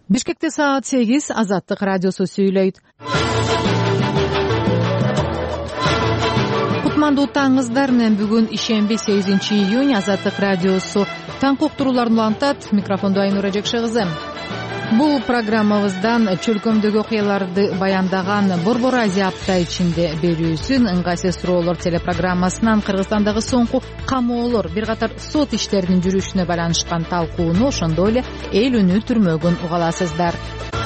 Бишкекте саат 8 Азаттык радиосу сүйлөйт. Кутмандуу таңыңыздар менен бүгүн ишемби 8 июнь Азаттык радиосу таң уктурууларын улантат. Микрофондо Айнура Жекшегизем. Бул программабыздан чөлкөмдөгү окуяларды баяндаган Борбор Азия апта ичинде берүүсүн ыңгайсыз суроолор телепрограммасынан Кыргызстандагы соңку камоолор, бир катар сот иштеринин жүрүшүнө байланышкан талкууну, ошондой эле эл үнү түрмөгүн уга аласыздар.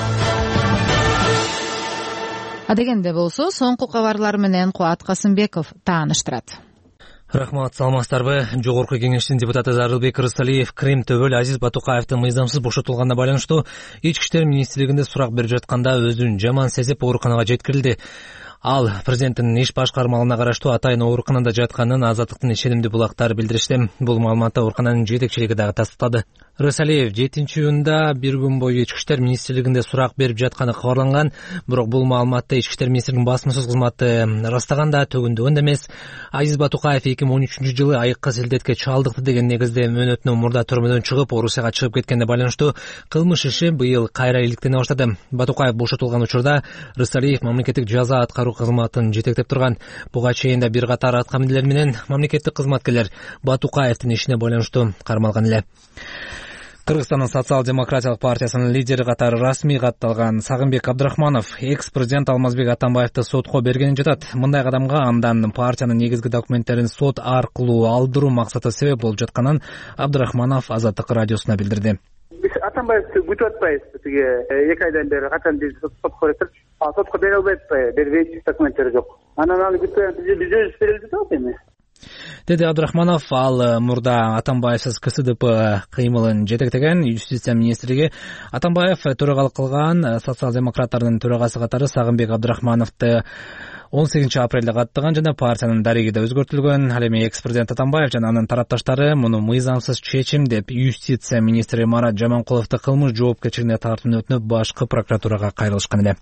Адегенде болсо, соңку кабарлар менен Куат Касымбеков тааныштырат. Рахмат, саламатсыздарбы? Жогорку кеңештин депутаты Зарылбек Рысалиев Крим Төбөл Азиз Батукаевдин мыйзамсыз бошотулганына байланыштуу Ички иштер министрлигинде сурак берип жатканда өзүн жаман сезип ооруканага жеткирилди. Ал президенттин иш башкармалыгына караштуу атайын ооруканада жатканын Азаттыктын ишенимдүү булактары билдиришти. Бул маалыматты оорукананын жетекчилиги дагы тастыктады. Рысалиев 7-июнда бир күн бою Ички иштер министрлигинде сурак берип жатканы кабарланган, бирок бул маалыматты Ички иштер министрлигинин басмасөз кызматы растаганда төгүндөгөн эмес. Азиз Батукаев 2013-жылы айыкка селдетке чалдыкты деген негизде мөөнөтүнөн мурда түрмөдөн чыгып, Орусияга чыгып кеткенде байланыштуу кылмыш иши быйыл кайра иликтене баштады. Батукаев бошотулган учурда Рысалиев мамлекеттик жаза аткаруу кызматын жетектеп турган. Буга чейин да бир катар аткаминерлер менен мамлекеттик кызматкерлер Батукаевдин ишине байланыштуу кармалган эле. Кыргызстандын социал-демократиялык партиясынын лидери катары расмий катталган Сагынбек Абдрахманов экс-президент Алмазбек Атамбаевди сотко бергенин жатат. Мындай кадамга андан партиянын негизги документтерин сот аркылуу алдыруу максаты себеп болуп жатканын Абдрахманов Азаттык радиосуна билдирди. Биз Атамбаевди күтүп атпайбыз. Тиги 2 айдан бери качан биз сотко берип, сотко бере албай атпайбы? Бербейт, документтери жок. Анан аны күтүп биз өзүбүз берели деп атат эми. Деди Абдрахманов. Ал мурда Атамбаевсиз КСДП кыймылын жетектеген. Юстиция министрлиги Атамбаев төрагалык кылган социал-демократтардын төрагасы катары Сагынбек Абдрахмановду 18 апрелде каттаган жана партиянын дареги да өзгөртүлгөн. Ал эми экс-президент Атамбаев жана анын тарапташтары муну мыйзамсыз чечим деп юстиция министри Марат Жаманкуловду кылмыш жоопкерчилигине тартууну өтүнүп башкы прокуратурага кайрылышкан эле.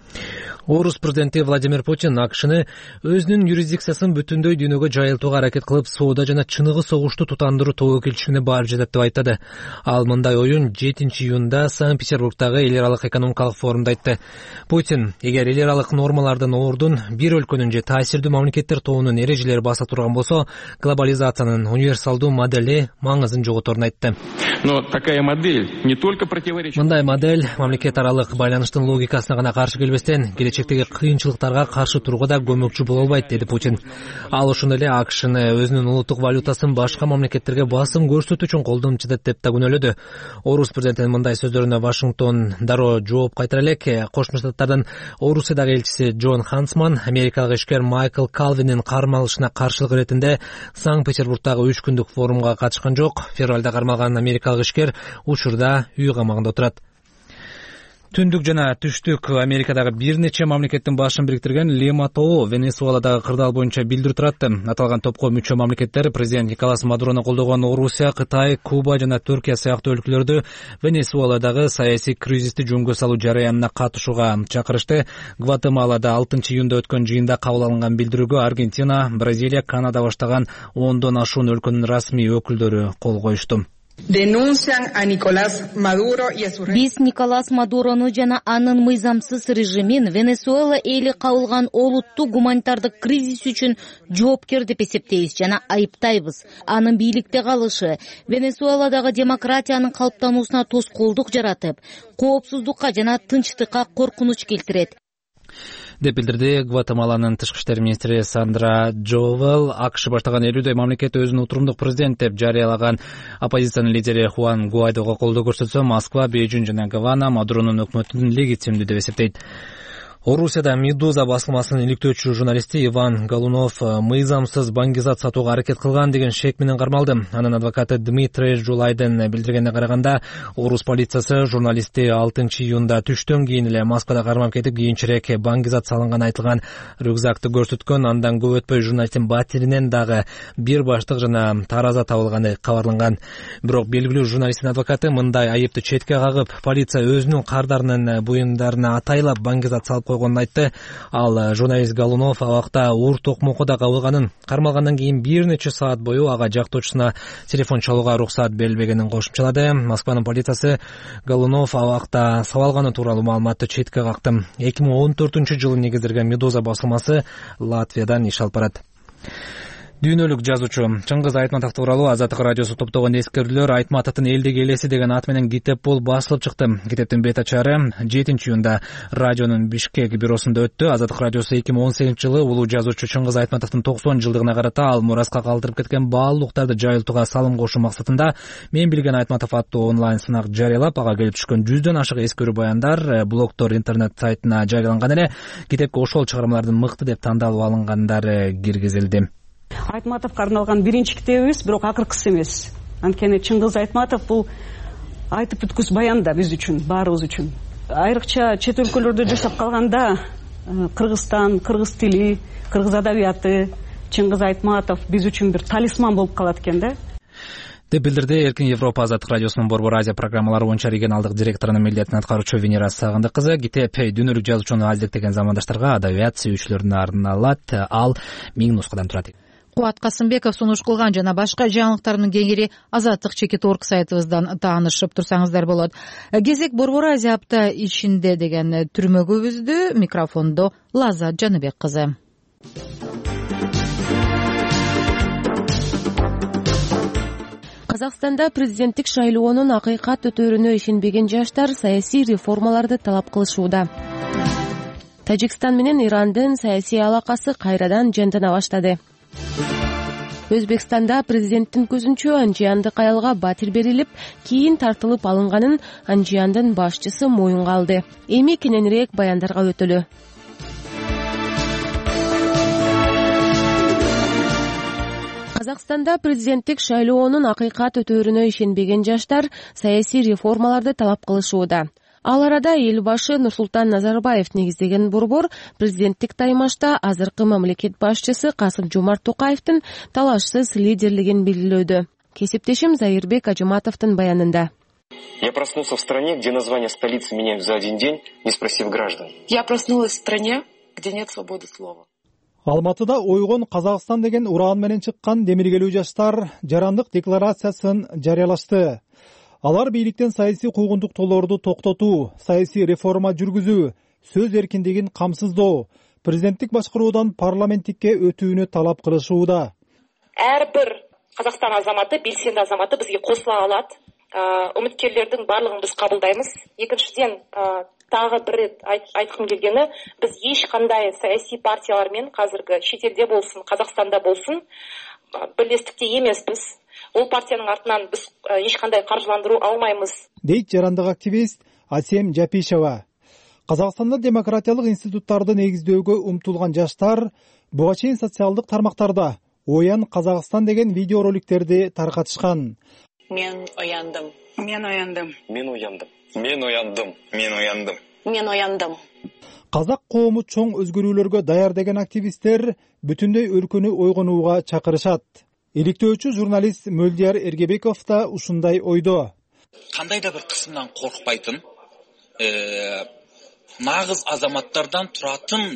Орус президенти Владимир Путин АКШны өзүнүн юрисдикциясын бүтүндөй дүйнөгө жайылтууга аракет кылып, соода жана чыныгы согушту тутандыруу тобокелчилигине барып жатат деп айтты. Ал мындай оюн 7-июнда Санкт-Петербургдагы эл аралык экономикалык форумда айтты. Путин, эгер эл аралык нормалардын ордун бир өлкөнүн же таасирдүү мамлекеттер тобунун эрежелери баса турган болсо, глобализациянын универсалдуу модели маңызын жоготорун айтты. Но такая модель не только противоречит. Мындай модель мамлекет аралык байланыштын логикасына гана каршы келбестен, келечектеги кыйынчылыктарга каршы турууга да көмөкчү боло албайт, деди Путин. Ал ошондой эле АКШны өзүнүн улуттук валютасын башка мамлекеттерге басым көрсөтүү үчүн колдонуп жатат деп да күнөөлөдү. Орус президентинин мындай сөздөрүнө Вашингтон дароо жооп кайтара элек. Кошмо Штаттардын Орусиядагы элчиси Джон Хансман америкалык ишкер Майкл Калвиндин кармалышына каршылык иретинде Санкт-Петербургдагы 3 күндүк форумга катышкан жок. Февралда кармалган америкалык ишкер учурда үй камагында отурат. Түндүк жана түштүк Америкадагы бир нече мамлекеттин башын бириктирген Лима тобу Венесуэладагы кырдаал боюнча билдирүү туратты. Аталган топко мүчө мамлекеттер президент Николас Мадурону колдогон Орусия, Кытай, Куба жана Түркия сыяктуу өлкөлөрдү Венесуэладагы саясий кризисти жөнгө салуу жараянына катышууга чакырышты. Гватемалада 6-июнда өткөн жыйында кабыл алынган билдирүүгө Аргентина, Бразилия, Канада баштаган 10дон ашуун өлкөнүн расмий өкүлдөрү кол коюшту. Биз Николас Мадурону жана анын мыйзамсыз режимин Венесуэла эли кабылган олуттук гуманитардык кризис үчүн жоопкер деп эсептейбиз жана айыптайбыз. Анын бийликте калышы Венесуэладагы демократиянын калыптануусуна тоскоолдук жаратып, коопсуздукка жана тынчтыкка коркунуч келтирет деп билдирди Гватемаланын тышкы иштер министри Сандра Джовел. АКШ баштаган 50дөй мамлекет өзүн утурумдук президент деп жарыялаган оппозициянын лидери Хуан Гуайдого колдоо көрсөтсө, Москва, Бейжиң жана Гавана Мадуронун өкмөтүн легитимдүү деп эсептейт. Орусияда Медуза басылмасынын иликтөөчү журналисти Иван Голунов мыйзамсыз баңгизат сатууга аракет кылган деген шек менен кармалды. Анын адвокаты Дмитрий Жулайдын билдиргенине караганда, Орус полициясы журналистти 6-июнда түштөн кийин эле Москвада кармап кетип, кийинчерээк баңгизат салынган айтылган рюкзакты көрсөткөн. Андан көп өтпөй журналисттин батиринен дагы бир баштык жана тараза табылганы кабарланган. Бирок белгилүү журналисттин адвокаты мындай айыпты четке кагып, полиция өзүнүн кардарынын буюмдарына атайлап баңгизат салып койгонун айтты. Ал журналист Голунов абакта уур токмокко кабылганын, кармалгандан кийин бир нече саат бою ага жактоочусуна телефон чалууга уруксат берилбегенин кошумчалады. Москванын полициясы Голунов абакта сабалганы тууралуу маалыматты четке какты. 2014-жылы негизделген Медуза басылмасы Латвиядан иш алып барат. Дүйнөлүк жазуучу Чыңгыз Айтматов тууралуу Азаттык радиосу топтогон эскерүүлөр Айтматовдун элдик элеси деген аты менен китеп болуп басылып чыкты. Китептин бет ачары 7-июнда радионун Бишкек бюросунда өттү. Азаттык радиосу 2018-жылы улуу жазуучу Чыңгыз Айтматовдун 90 жылдыгына карата ал мураска калтырып кеткен баалуулуктарды жайылтууга салым кошуу максатында Мен билген Айтматов аттуу онлайн сынак жарыялап, ага келип түшкөн 100дөн ашык эскерүү баяндар блогтор интернет сайтына жарыяланган эле. Китепке ошол чыгармалардын мыкты деп тандалып алынгандары киргизилди. Айтматовго арналган биринчи китебибиз, бирок акыркысы эмес. Анткени Чыңгыз Айтматов бул айтып бүткүс баян да биз үчүн, баарыбыз үчүн. Айрыкча чет өлкөлөрдө жашап калганда Кыргызстан, кыргыз тили, кыргыз адабияты, Чыңгыз Айтматов биз үчүн бир талисман болуп калат экен да. деп билдирди Эркин Европа Азаттык радиосунун Борбор Азия программалары боюнча регионалдык директорунун милдетин аткаруучу Венера Сагындык кызы. Китеп дүйнөлүк жазуучуну алектеген замандаштарга, адабият сүйүүчүлөрүнө арналат. Ал 1000 нускадан турат. Кубат Касымбеков сунуш кылган жана башка жаңылыктардын кеңири Азаттык.org сайтыбыздан таанышып турсаңыздар болот. Кезек Борбор Азия апта ичинде деген түрмөгүбүздү. Микрофондо Лазат Жаныбек кызы. Казакстанда президенттик шайлоонун акыйкат өтөрүнө ишенбеген жаштар саясий реформаларды талап кылышууда. Тажикстан менен Ирандын саясий алакасы кайрадан жандана баштады. Өзбекстанда президенттин көзүнчө Анжиянды каялга батир берилип, кийин тартылып алынганын Анжияндын башчысы моюнга алды. Эми кененирээк баяндарга өтөлү. Казакстанда президенттик шайлоонун акыйкат өтөрүнө ишенбеген жаштар саясий реформаларды талап кылышууда. Ал арада эл башы Нурсултан Назарбаев негиздеген борбор президенттик таймашта азыркы мамлекет башчысы Касым-Жомарт Токаевдин талашсыз лидерлигин белгилөөдө. Кесиптешим Заирбек Ажыматовдун баянында. Я проснулся в стране, где название столицы меняют за один день, не спросив граждан. Я проснулась в стране, где нет свободы слова. Алматыда ойгон Казакстан деген ураан менен чыккан демиргелүү жаштар жарандык декларациясын жарыялашты. Алар бийликтен саясий куугунтуктоолорду токтотуу, саясий реформа жүргүзүү, сөз эркиндигин камсыздоо, президенттик башкаруудан парламенттикке өтүүнү талап кылышууда. Ар бир Казакстан азаматы, белсенди азаматы бизге косула алат. Үмүткерлердин баардыгын биз кабылдайбыз. Экинчиден, тагы бир рет айткым келгени, биз эч кандай саясий партиялар менен казыркы чет элде болсун, Казакстанда болсун, бирлестикте эмеспиз. Ол партиянын артынан биз эч кандай каржыландыруу алмайбыз. Дейт жарандык активист Асем Жапишева. Казакстанда демократиялык институттарды негиздөөгө умтулган жаштар буга чейин социалдык тармактарда Оян Казакстан деген видеороликтерди таркатышкан. Мен ояндым. Мен ояндым. Мен уяндым. Мен уяндым. Мен уяндым. Мен ояндым. Казак коому чоң өзгөрүүлөргө даяр деген активисттер бүтүндөй өлкөнү ойгонууга чакырышат. Иликтөөчү журналист Мөлдияр Эргебеков да ушундай ойдо. Кандай да бир кысымдан коркпайтын, нагыз азаматтардан туратын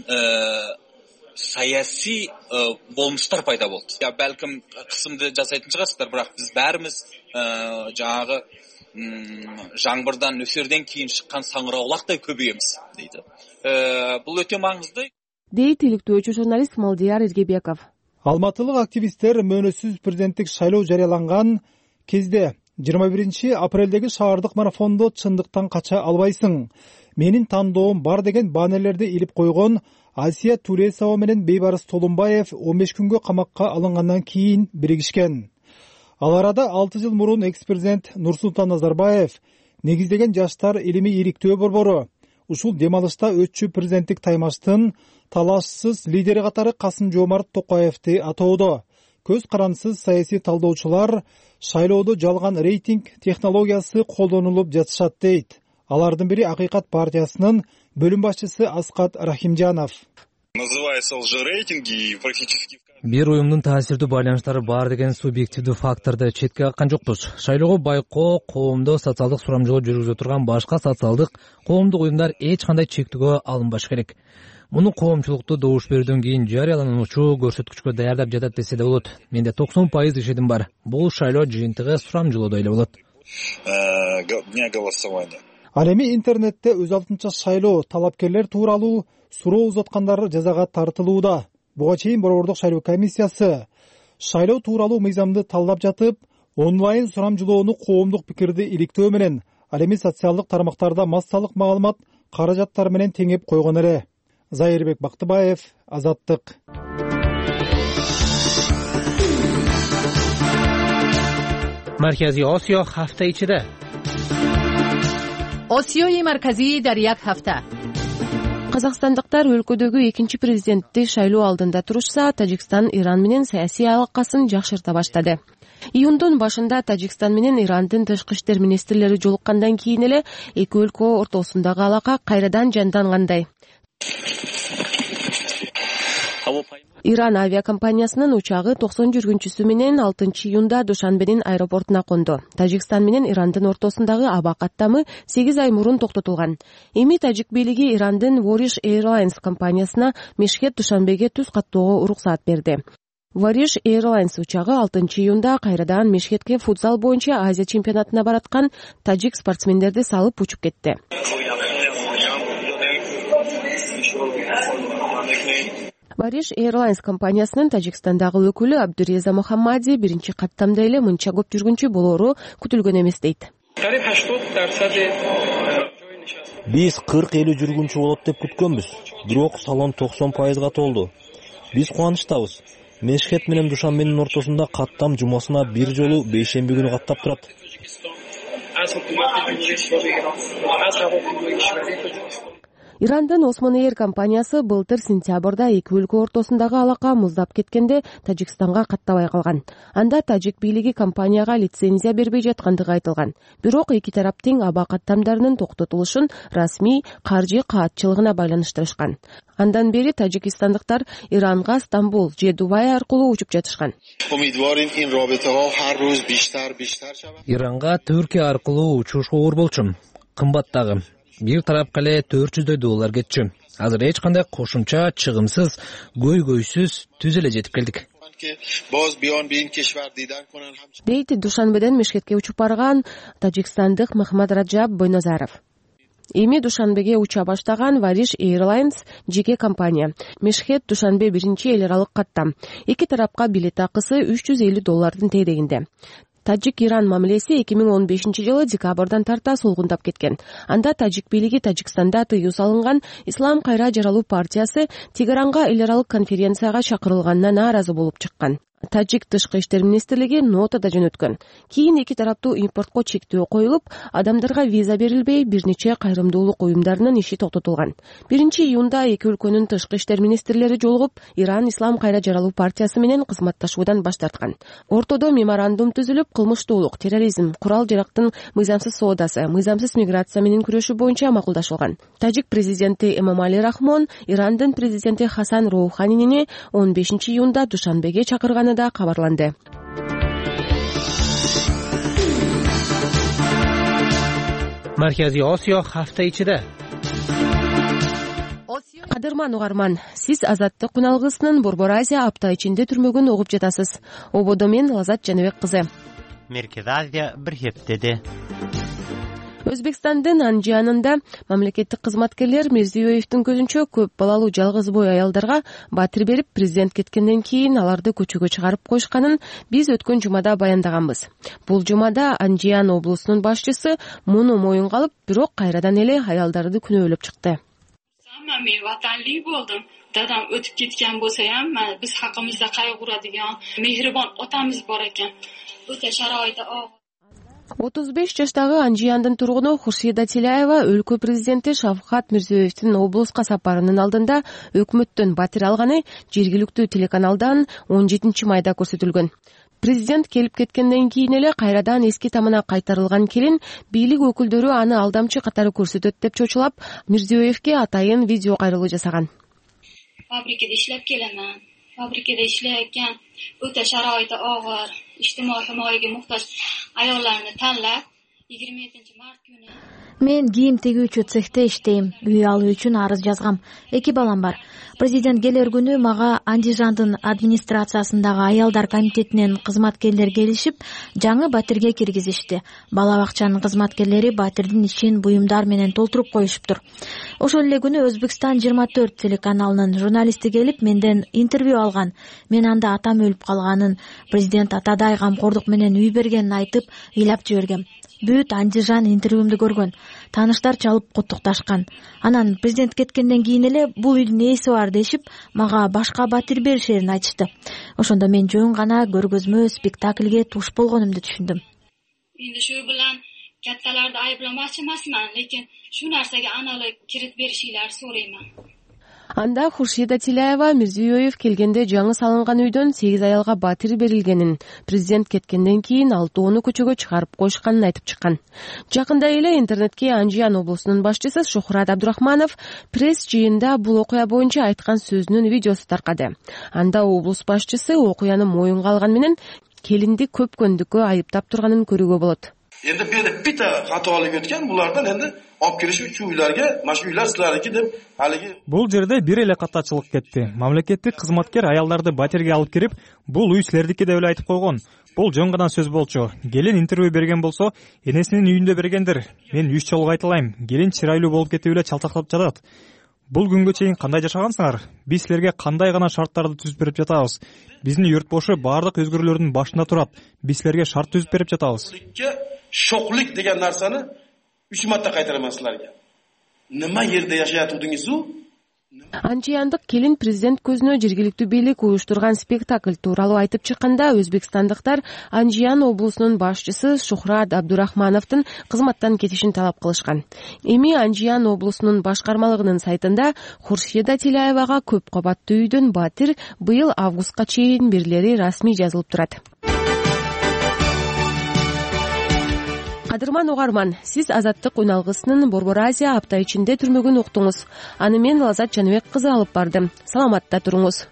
саясий болмуштар пайда болду. Я балким кысымды жасайтын чыгасыздар, бирок биз баарыбыз жаңагы жаңбырдан нөсөрдөн кийин чыккан саңыраулагдай көбөйөбүз дейт. Бул өтө маңызды. Дейт иликтөөчү журналист Мөлдияр Эргебеков. Алматылык активисттер мөөнөтсүз президенттик шайлоо жарыяланган кезде 21 апрелдеги шаардык марафондо чындыктан кача албайсың, менин тандоом бар деген баннерлерди илип койгон Асия Туресова менен Бейбарыс Толунбаев 15 күнгө камакка алынгандан кийин биригишкен. Ал арада 6 жыл мурун экс-президент Нурсултан Назарбаев негиздеген жаштар илимий ириктөө борбору ушул демалышта өтчү президенттик таймаштын талашсыз лидери катары Касым-Жомарт Токаевди атоодо. Көз карансыз саясий талдоочулар шайлоодо жалган рейтинг технологиясы колдонулуп жатышат дейт. Алардын бири Акыйкат партиясынын бөлүм башчысы Аскат Рахимжанов. Называются лжерейтинги и практически... Бир уюмдун таасирдүү байланыштары бар деген субъективдүү факторду четке каккан жокпуз. Шайлоого байкоо, коомдо социалдык сурамжылоо жүргүзө турган башка социалдык коомдук уюмдар эч кандай чектөөгө алынбашы керек. Муну коомчулукту добуш берүүдөн кийин жарыялануучу көрсөткүчкө даярдап жатат десе да болот. Менде 90% ишеним бар. Бул шайлоо жыйынтыгы сурамжылоодо эле болот. Ал эми интернетте өз алдынча шайлоо талапкерлер тууралуу суроо узаткандар жазага тартылууда. Буга чейин Борбордук шайлоо комиссиясы шайлоо тууралуу мыйзамды талдап жатып, онлайн сурамжылоону коомдук пикирди иликтөө менен, ал эми социалдык тармактарда массалык маалымат каражаттары менен теңеп койгон эле. Зайырбек Бактыбаев, Азаттык. Маркази Осиё ҳафта ичида. Осиёи марказӣ дар як ҳафта. Казакстандыктар өлкөдөгү экинчи президентти шайлоо алдында турушса, Тажикстан Иран менен саясий алакасын жакшырта баштады. Июндун башында Тажикстан менен Ирандын тышкы иштер министрлери жолуккандан кийин эле эки өлкө ортосундагы алака кайрадан жандангандай. Иран авиакомпаниясынын учагы 90 жүргүнчүсү менен 6 июнда Душанбенин аэропортуна конду. Тажикстан менен Ирандын ортосундагы аба каттамы 8 ай мурун токтотулган. Эми тажик бийлиги Ирандын Varish Airlines компаниясына Мешхет Душанбеге түз каттоого уруксаат берди. Varish Airlines учагы 6 июнда кайрадан Мешхетке футзал боюнча Азия чемпионатына бараткан тажик спортсмендерди салып учуп кетти. Varish Airlines компаниясынын Тажикстандагы өкүлү Абдуреза Мухаммади биринчи каттамда эле мынча көп жүргүнчү болоору күтүлгөн эмес дейт. Биз 40-50 жүргүнчү болот деп күткөнбүз, бирок салон 90%га толду. Биз кубанычтабыз. Мешхет менен Душанбенин ортосунда каттам жумасына бир жолу бейшемби күнү каттап турат. Ирандын Osman Air компаниясы былтыр сентябрда эки өлкө ортосундагы алака муздап кеткенде Тажикстанга каттабай калган. Анда тажик бийлиги компанияга лицензия бербей жаткандыгы айтылган. Бирок эки тараптын аба каттамдарынын токтотулушун расмий каржы каатчылыгына байланыштырышкан. Андан бери тажикстандыктар Иранга Стамбул же Дубай аркылуу учуп жатышкан. Иранга Түркия аркылуу учушка оор болчумун. Кымбаттагы. Бир тарапка эле $400 кетчү. Азыр эч кандай кошумча чыгымсыз, көйгөйсүз түз эле жетип келдик. Дейт Душанбеден Мешхетке учуп барган тажикстандык Махмад Раджаб Бойназаров. Эми Душанбеге уча баштаган Varish Airlines жеке компания. Мешхет Душанбе биринчи эл аралык каттам. Эки тарапка билет акысы $350 тегерегинде. Тажик-Иран мамилеси 2015-жылы декабрдан тарта солгундап кеткен. Анда тажик бийлиги Тажикстанда тыюу салынган Ислам кайра жаралуу партиясы Тегеранга эл аралык конференцияга чакырылганына нааразы болуп чыккан. Тажик тышкы иштер министрлиги нота да жөнөткөн. Кийин эки тараптуу импортко чектөө коюлуп, адамдарга виза берилбей, бир нече кайрымдуулук уюмдарынын иши токтотулган. 1-июнда эки өлкөнүн тышкы иштер министрлери жолугуп, Иран Ислам кайра жаралуу партиясы менен кызматташуудан баш тарткан. Ортодо меморандум түзүлүп, кылмыштуулук, терроризм, курал жарактын мыйзамсыз соодасы, мыйзамсыз миграция менен күрөшүү боюнча макулдашылган. Тажик президенти Эмомали Рахмон Ирандын президенти Хасан Роуханини 15-июнда Душанбеге чакырганы да кабарланды. Маркази Осиё ҳафта ичида. Кадырман угарман, сиз Азаттык күналгысынын Борбор Азия апта ичинде түрмөгүн угуп жатасыз. Ободо мен Лазат Жаныбек кызы. Меркез Азия бир хептеди. Өзбекстандын Анжиянында мамлекеттик кызматкерлер Мирзиёевдин көзүнчө көп балалуу жалгыз бой аялдарга батир берип, президент кеткенден кийин аларды көчөгө чыгарып коюшканын биз өткөн жумада баяндаганбыз. Бул жумада Анжиян облусунун башчысы муну моюнга алып, бирок кайрадан эле аялдарды күнөөлөп чыкты. Мен ватанли болдум. Dadam o'tib ketgan bo'lsa ham, biz haqimizda qayg'uradigan mehribon otamiz bor ekan. O'ta sharoiti og'ir. 35 жаштагы Анжияндын тургуну Хуршида Тиляева өлкө президенти Шавкат Мирзиёевдин облуска сапарынын алдында өкмөттөн батир алганы жергиликтүү телеканалдан 17 майда көрсөтүлгөн. Президент келип кеткенден кийин эле кайрадан эски тамына кайтарылган келин бийлик өкүлдөрү аны алдамчы катары көрсөтөт деп чочулап, Мирзиёевге атайын видео кайрылуу жасаган. Фабрикада иштеп келемин. fabrikada ishlayotgan o'ta sharoiti og'ir, ijtimoiy himoyaga muhtoj ayollarni tanlab 27-mart kuni мен кийим тигүүчү цехте иштейм. Үй алуу үчүн арыз жазгам. 2 балам бар. Президент келер күнү мага Андижандын администрациясындагы аялдар комитетинен кызматкерлер келишип, жаңы батирге киргизишти. Бала бакчанын кызматкерлери батирдин ичин буюмдар менен толтуруп коюшуптур. Ошол эле күнү Өзбекстан 24 телеканалынын журналисти келип менден интервью алган. Мен анда атам өлүп калганын, президент атадай камкордук менен үй бергенин айтып, ыйлап жибергем. Бүт Андижан интервьюмду көргөн. Тааныштар чалып куттукташкан. Анан президент кеткенден кийин эле бул үйдүн ээси бар дешип, мага башка батир беришерин айтышты. Ошондо мен жөн гана көргөзмө спектакльге туш болгонумду түшүндүм. Endi shu bilan kattalarni ayblamoqchi emasman, lekin shu narsaga aniqlik kirit berishinglarni so'rayman. Анда Хуршида Тилаева Мирзиёев келгенде жаңы салынган үйдөн 8 аялга батир берилгенин, президент кеткенден кийин 6-оону көчөгө чыгарып коюшканын айтып чыккан. Жакында эле интернетке Анжиян облусунун башчысы Шухрат Абдурахманов пресс жыйында бул окуя боюнча айткан сөзүнүн видеосу таркады. Анда облус башчысы окуяны моюнга алган менен келинди көпкөндүккө айыптап турганын көрүүгө болот. Endi bitta xatolik o'tgan, bulardan endi olib kelish uchun uylarga, mana shu uylar sizlarniki deb haligi. Бул жерде бир эле каттачылык кетти. Мамлекеттик кызматкер аялдарды батирге алып кирип, бул үй силердики деп эле айтып койгон. Бул жоңгадан сөз болчу. Келин интервью берген болсо, энесинин үйүндө бергендир. Мен 3 жолу айтылайм. Келин чырайлуу болуп кетип эле чалтактап жатат. Бул күнгө чейин кандай жашагансыңар? Биз силерге кандай гана шарттарды түзүп берип жатабыз. Биздин йурт бошу баардык өзгөрүүлөрдүн башында турат. Биз силерге шарт түзүп берип жатабыз. Şoqlik degan narsani 3 marta qaytaraman sizlarga. Nima yerda yashayotdingiz-u? Анжияндык келин президент көзүнө жергиликтүү бийлик уюштурган спектакль тууралуу айтып чыкканда өзбекстандыктар Анжиян облусунун башчысы Шухрат Абдурахмановдун кызматтан кетишин талап кылышкан. Эми Анжиян облусунун башкармалыгынын сайтында Хуршида Тилаевага көп кабаттуу үйдөн батир быйыл августка чейин берилери расмий жазылып турат. Кадырман угарман, сиз Азаттык үн алгысынын Борбор Азия апта ичинде түрмөгүн уктуңуз. Аны мен Лазат Жаныбек кызы алып бардым. Саламатта туруңуз.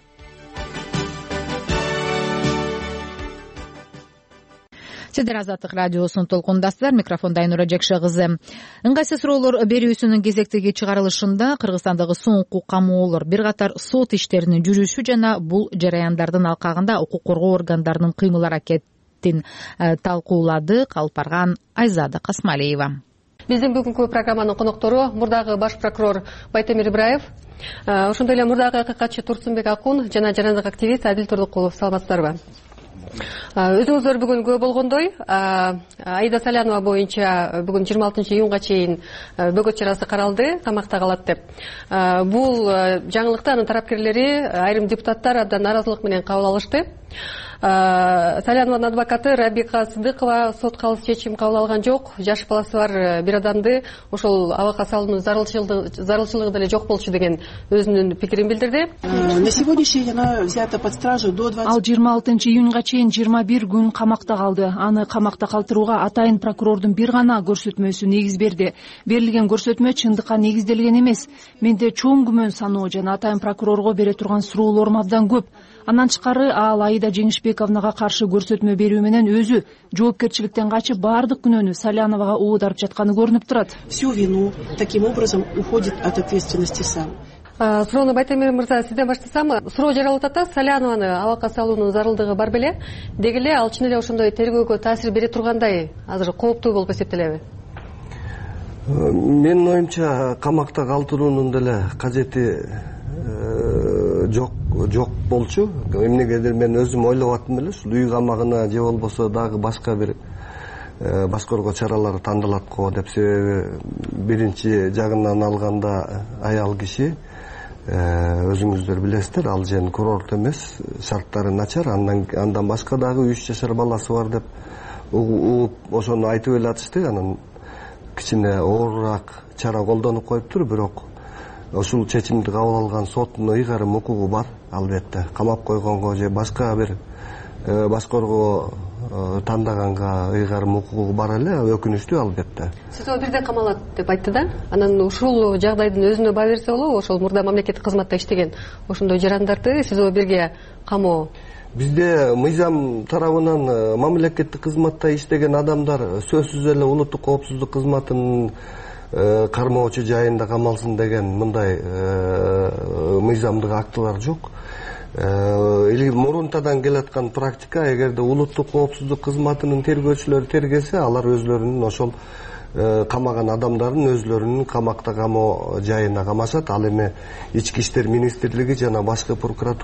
Сиздер Азаттык радиосунун толкундасыздар. Микрофондо Айнура Жекше кызы. Ыңгайсыз суроолор берүүсүнүн кезектеги чыгарылышында Кыргызстандагы соңку камоолор, бир катар сот иштеринин жүрүшү жана бул жараяндардын алкагында укук коргоо органдарынын кыймыл аракет талкуулады. Алып барган Айзада Касмалиева. Биздин бүгүнкү программанын коноктору мурдагы баш прокурор Байтемир Ибраев, ошондой эле мурдагы акыйкатчы Турсунбек Акун жана жарандык активист Адил Турдукулов. Саламатсыздарбы? Өзүңүздөр бүгүн күбө болгондой, Аида Салянова боюнча бүгүн 26-июнга чейин бөгөт чарасы каралды, камакта калат деп. Бул жаңылыкты анын тарапкерлери, айрым депутаттар абдан нааразылык менен кабыл алышты. Салянованын адвокаты Рабика Сыдыкова сотко алыс чечим кабыл алган жок. Жаш баласы бар бир адамды ошол абакка салуунун зарылчылыгы деле жок болчу деген өзүнүн пикирин билдирди. На сегодняшний день она взята под стражу до 20. Ал 26-июнга чейин 21 күн камакта калды. Аны камакта калтырууга атайын прокурордун бир гана көрсөтмөсү негиз берди. Берилген көрсөтмө чындыкка негизделген эмес. Менде чоң күмөн саноо жана атайын прокурорго бере турган суроолорум абдан көп. Андан тышкары ал Аида Жеңишбековнага каршы көрсөтмө берүү менен өзү жоопкерчиликтен качып баардык күнөөнү Саляновага уударып жатканы көрүнүп турат. Всю вину таким образом уходит от ответственности сам. Суроону Байтемир мырза сизден баштасам, суроо жаралып атат, Салянованы абакка салуунун зарылдыгы бар беле? Деги эле ал чын эле ошондой тергөөгө таасир бере тургандай азыр кооптуу болуп эсептелеби? Менин оюмча камакта калтыруунун деле кажети жок болчу. Эмнегедир мен өзүм ойлоп аттым эле, ушул үй камагына же болбосо дагы башка бир башкаргоо чаралары тандалат го деп. Себеби биринчи жагынан алганда аял киши өзүңүздөр билесиздер, ал жен курорт эмес, шарттары начар, андан башка дагы 3 жашар баласы бар деп угуп ошону айтып эле атышты. Анан кичине оорураак чара колдонуп коюптур, бирок ушул чечимди кабыл алган соттун ыйгарым укугу бар. Албетте камап койгонго же башка бир башкаргоо тандаганга ыйгарым укугу бар эле, өкүнүчтүү албетте. СИЗО бирден камалат деп айтты да. Анан ушул жагдайдын өзүнө баа берсе болобу? Ошол мурда мамлекеттик кызматта иштеген ошондой жарандарды СИЗО бирге камоо. Бизде мыйзам тарабынан мамлекеттик кызматта иштеген адамдар сөзсүз эле улуттук коопсуздук кызматынын кармоочу жайында камалсын деген мындай мыйзамдык актылар жок. Или мурунтадан келаткан практика, эгерде улуттук коопсуздук кызматынын тергөөчүлөрү тергесе, алар өзлөрүнүн ошол камаган адамдарын өзлөрүнүн камакта камоо жайына камашат. Ал эми Ички иштер министрлиги жана башка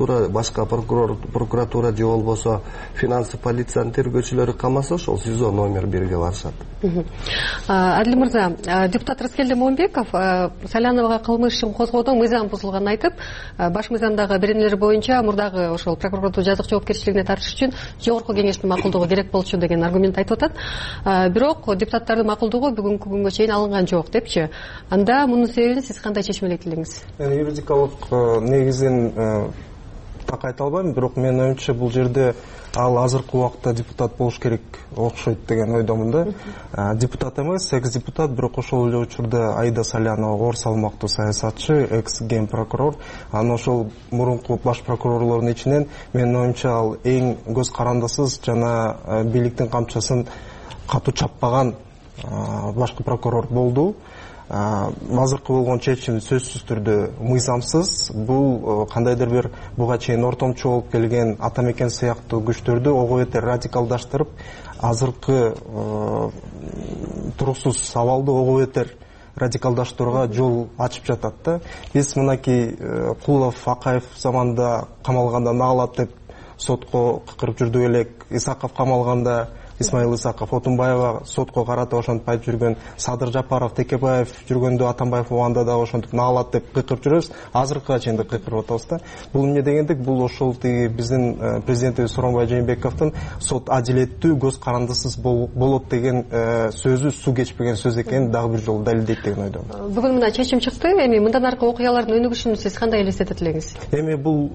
прокуратура же болбосо финансы полициянын тергөөчүлөрү камаса, ошол СИЗО номер 1-ге барышат. Адил мырза, депутат Рыскелди Момбеков Саляновага кылмыш ишин козгоодо мыйзам бузулганын айтып, баш мыйзамдагы беренелер боюнча мурдагы ошол прокуратура жазык жоопкерчилигине тартыш үчүн жогорку кеңештин макулдугу керек болчу деген аргумент айтып атат. Бирок депутаттардын макулдугу бүгүнкү күнгө чейин алынган жок депчи. Анда мунун себебин сиз кандай чечмелейт элеңиз? Юридикалык негизин так айта албайм, бирок менин оюмча бул жерде ал азыркы убакта депутат болуш керек окшойт деген ойдомун да. Депутат эмес, экс депутат, бирок ошол эле учурда Аида Салянова оор салмактуу саясатчы, экс ген прокурор. Анан ошол мурунку баш прокурорлордун ичинен менин оюмча ал эң көз карандысыз жана бийликтин камчасын катуу чаппаган башкы прокурор болду. Азыркы болгон чечим сөзсүз түрдө мыйзамсыз. Бул кандайдыр бир буга чейин ортомчу болуп келген ата мекен сыяктуу күчтөрдү ого бетер радикалдаштырып, азыркы туруксуз абалды ого бетер радикалдаштырууга жол ачып жатат да. Биз мынакей Кулов, Акаев заманда камалганда наалат деп сотко кырып жүрдүк элек. Исаков камалганда Исмаил Исаков, Отунбаева сотко карата ошентип айтып жүргөн, Садыр Жапаров, Текебаев жүргөндө Атамбаев убагында да ошентип наалат деп кыйкырып жүрөбүз. Азыркыга чейин да кыйкырып атабыз да. Бул эмне дегендик? Бул ошол биздин президентибиз Сооронбай Жээнбековдун сот адилеттүү, көз карандысыз болот деген сөзү суу кечпеген сөз экенин дагы бир жолу далилдейт деген ойдомун. Бүгүн мына чечим чыкты. Эми мындан аркы окуялардын өнүгүшүн сиз кандай элестетет элеңиз? Эми бул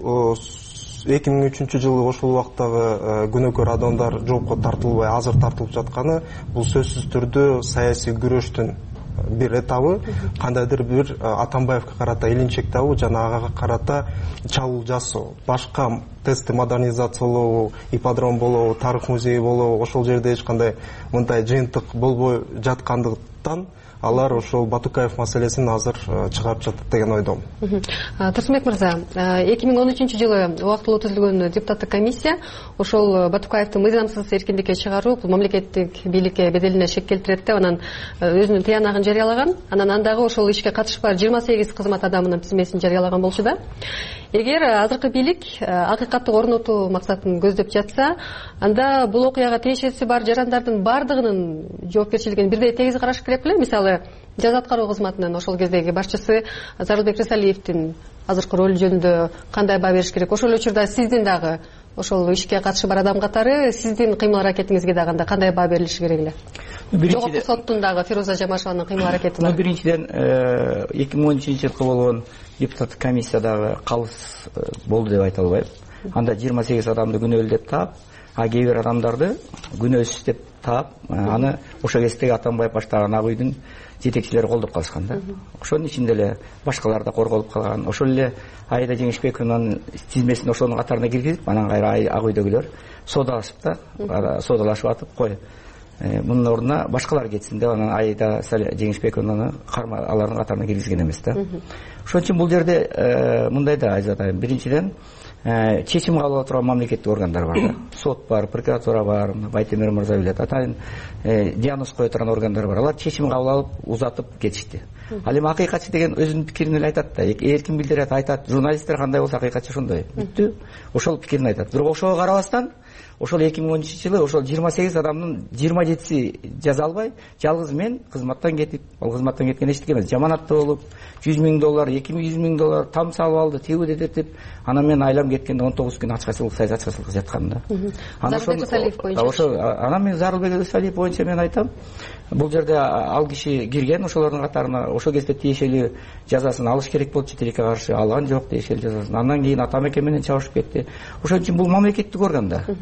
2003 жылы ошол убактагы күнөөкөр адамдар жоопко тартылбай азыр тартылып жатканы бул сөзсүз түрдө саясий күрөштүн бир этабы. Кандайдыр бир Атамбаевге карата илинчек табуу жана ага карата чалуу жасоо, башка тестти модернизациялоо, ипподром болобу, тарых музейи болобу, ошол жерде эч кандай мындай жыйынтык болбой жаткандыктан алар ошол Батукаев маселесин азыр чыгарып жатат деген ойдомун. Турсунбек мырза, 2013 жылы убактылуу түзүлгөн депутаттык комиссия ошол Батукаевди мыйзамсыз эркиндикке чыгаруу, бул мамлекеттик бийликке беделине шек келтирет деп анан өзүнүн тыянагын жарыялаган. Анан андагы ошол ишке катышы бар 28 кызмат адамынын тизмесин жарыялаган болчу да. Эгер азыркы бийлик акыйкатты орнотуу максатын көздөп жатса, анда бул окуяга тиешеси бар жарандардын бардыгынын жоопкерчилигин бирдей тегиз караш керек беле? Мисалы, жаза аткаруу кызматынын ошол кездеги башчысы Зарылбек Рысалиевдин азыркы ролу жөнүндө кандай баа бериш керек? Ошол учурда сиздин дагы ошол ишке катышы бар адам катары сиздин кыймыл аракетиңизге дагы кандай баа берилиши керек эле? Жогорку соттун дагы Фируза Жамашеванын кыймыл аракети бар. Биринчиден 2013 жылкы болгон депутаттык комиссиядагы калыс болду деп айта албайм. Анда 28 адамды күнөөлүү деп таап, кээ бир адамдарды күнөөсүз деп таап, аны ошол кездеги Атамбаев баштаган ак үйдүн жетекчилери колдоп калышкан да. Ошонун ичинде эле башкалар да корголуп калган. Ошол эле Аида Жеңишбекованын тизмесин ошонун катарына киргизип, анан кайра ак үйдөгүлөр содалашып атып, кой мунун ордуна башкалар кетсин деп анан Аида Жеңишбекованы алардын катарына киргизген эмес да. Ошон үчүн бул жерде мындай да Азиз атайын, биринчиден чечим кабыл ала турган мамлекеттик органдар бар да. Сот бар, прокуратура бар, Байтемир мырза билет. Атайын диагноз кое турган органдар бар. Алар чечим кабыл алып узатып кетишти. Ал эми акыйкатчы деген өзүнүн пикирин эле айтат да. Эркин билдирет, айтат. Журналисттер кандай болсо акыйкатчы ошондой. Бүттү. Ошол пикирин айтат. Бирок ошого карабастан ошол 2013 жылы ошол 28 адамдын 27си жаза албай, жалгыз мен кызматтан кетип, ал кызматтан кеткен эчтеке эмес, жаманатта болуп, $100 000, $200 000 там салып алды, тегүү деп, анан мен айлам кеткенде 19 күн ачкачылык, саясатчылыкка жаткам да. Анан мен Зарылбек Рысалиев боюнча мен айтам, бул жерде ал киши кирген ошолордун катарына, ошол кезде тиешелүү жазасын алыш керек болчу, тилекке каршы алган жок тиешелүү жазасын. Андан кийин ата мекен менен чабышып кетти. Ошон үчүн бул мамлекеттик орган да.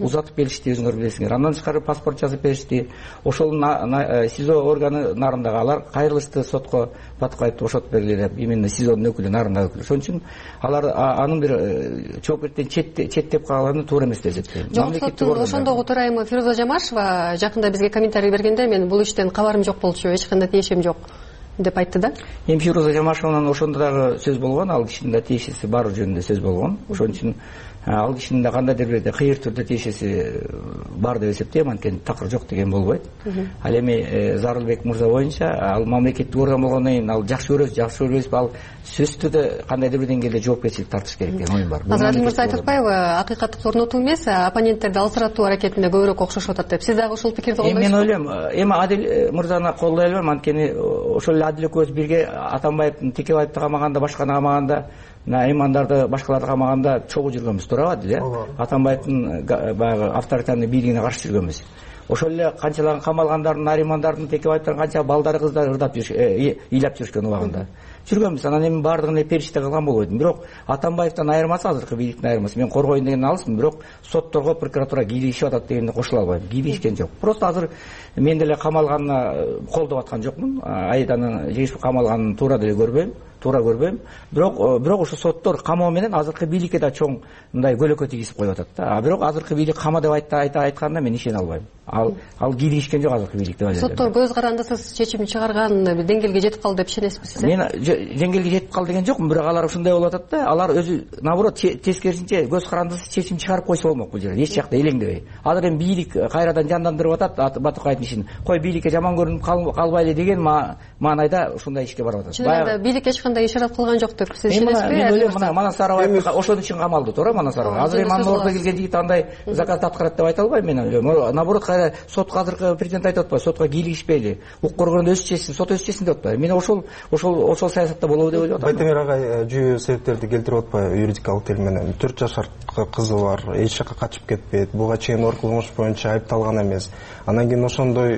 узатып беришти, өзүңөр билесиңер. Андан тышкары паспорт жазып беришти. Ошол СИЗО органы нарындагы алар кайрылышты сотко, Батукаевди бошотуп бергиле деп, именно СИЗОдун өкүлү, нарындагы өкүлү. Ошон үчүн алар анын бир жоопкердиктен четтеп калганы туура эмес деп эсептейм. Жогорку соттун ошондогу төрайымы Фируза Жамашева жакында бизге комментарий бергенде мен бул иштен кабарым жок болчу, эч кандай тиешем жок деп айтты да. Эми Фируза Жамашеванын ошондо дагы сөз болгон, ал кишинин да тиешеси бар жөнүндө сөз болгон. Ошон үчүн ал кишинин да кандайдыр бир кыйыр түрдө тиешеси бар деп эсептейм, анткени такыр жок деген болбойт. Ал эми Зарылбек мырза боюнча ал мамлекеттик орган болгондон кийин ал жакшы көрөбүзбү, ал сөзсүз түрдө кандайдыр бир деңгээлде жоопкерчилик тартыш керек деген оюм бар. Азыр Адил мырза айтып атпайбы, акыйкаттыкты орнотуу эмес, оппоненттерди алсыратуу аракетинде көбүрөөк окшошуп атат деп. Сиз дагы ошол пикирди колдойсузбу? Мен ойлойм, эми Адил мырзаны колдой албайм, анткени ошол эле Адил экөөбүз бирге Атамбаевдин, Текебаевди камаганда, башканы камаганда, Имандарды башкаларды камаганда чогуу жүргөнбүз, туурабы Адил? Атамбаевдин баягы авторитарный бийлигине каршы жүргөнбүз. Ошол эле канчалаган камалгандардын, Наримандардын, Текебаевдин канча балдары, кыздары ырдап ыйлап жүрүшкөн убагында жүргөнбүз. Анан эми баардыгын периште кылган болбойт. Бирок Атамбаевдин айырмасы, азыркы бийликтин айырмасы, мен коргоюн деген алысмын, бирок сотторго, прокуратура кийлигишип атат дегенди кошула албайм. Кийлигишкен жок. Просто азыр мен деле камалганына колдоп аткан жокмун. Айданын жеңишип камалганын туура көрбөйм. Бирок ошо соттор камоо менен азыркы бийликке да чоң мындай көлөкө тийгизип коюп атат да. Бирок азыркы бийлик кама деп айтканда мен ишене албайм. Ал кийлигишкен жок азыркы бийлик деп ойлойм. Соттор көз карандысыз чечим чыгарган деңгээлге жетип калды деп ишенесизби? Мен деңгээлге жетип калды деген жокмун, бирок алар ушундай болуп атат да. Алар өзү наоборот тескерисинче көз карандысыз чечим чыгарып койсо болмок бул жерде, эч жакта элеңдебей. Азыр эми бийлик кайрадан жандандырып атат Батукаевдин ишин. Кой бийликке жаман көрүнүп калбайлы деген маанайда ушундай ишке барып атат. Чынында бийлик эч кандай ишарат кылган жок деп сиз ишенесизби? Мен ойлойм, мына Манасаров ошон үчүн камалды, туура Манасаров. Азыр эми анын ордуна келген жигит андай заказды аткарат деп айта албайм мен ойлойм. Наоборот, кайра сотко азыркы президент айтып атпайбы, сотко кийлигишпейли, укук көргөндө өзү чечсин, сот өзү чечсин деп атпайбы. Мен ошол саясатта болобу деп ойлоп атам. Байтемир агай жүйө себептерди келтирип атпайбы юридикалык тил менен? 4 жашар кызы бар, эч жака качып кетпейт, буга чейин ор кылмыш боюнча айыпталган эмес. Анан кийин ошондой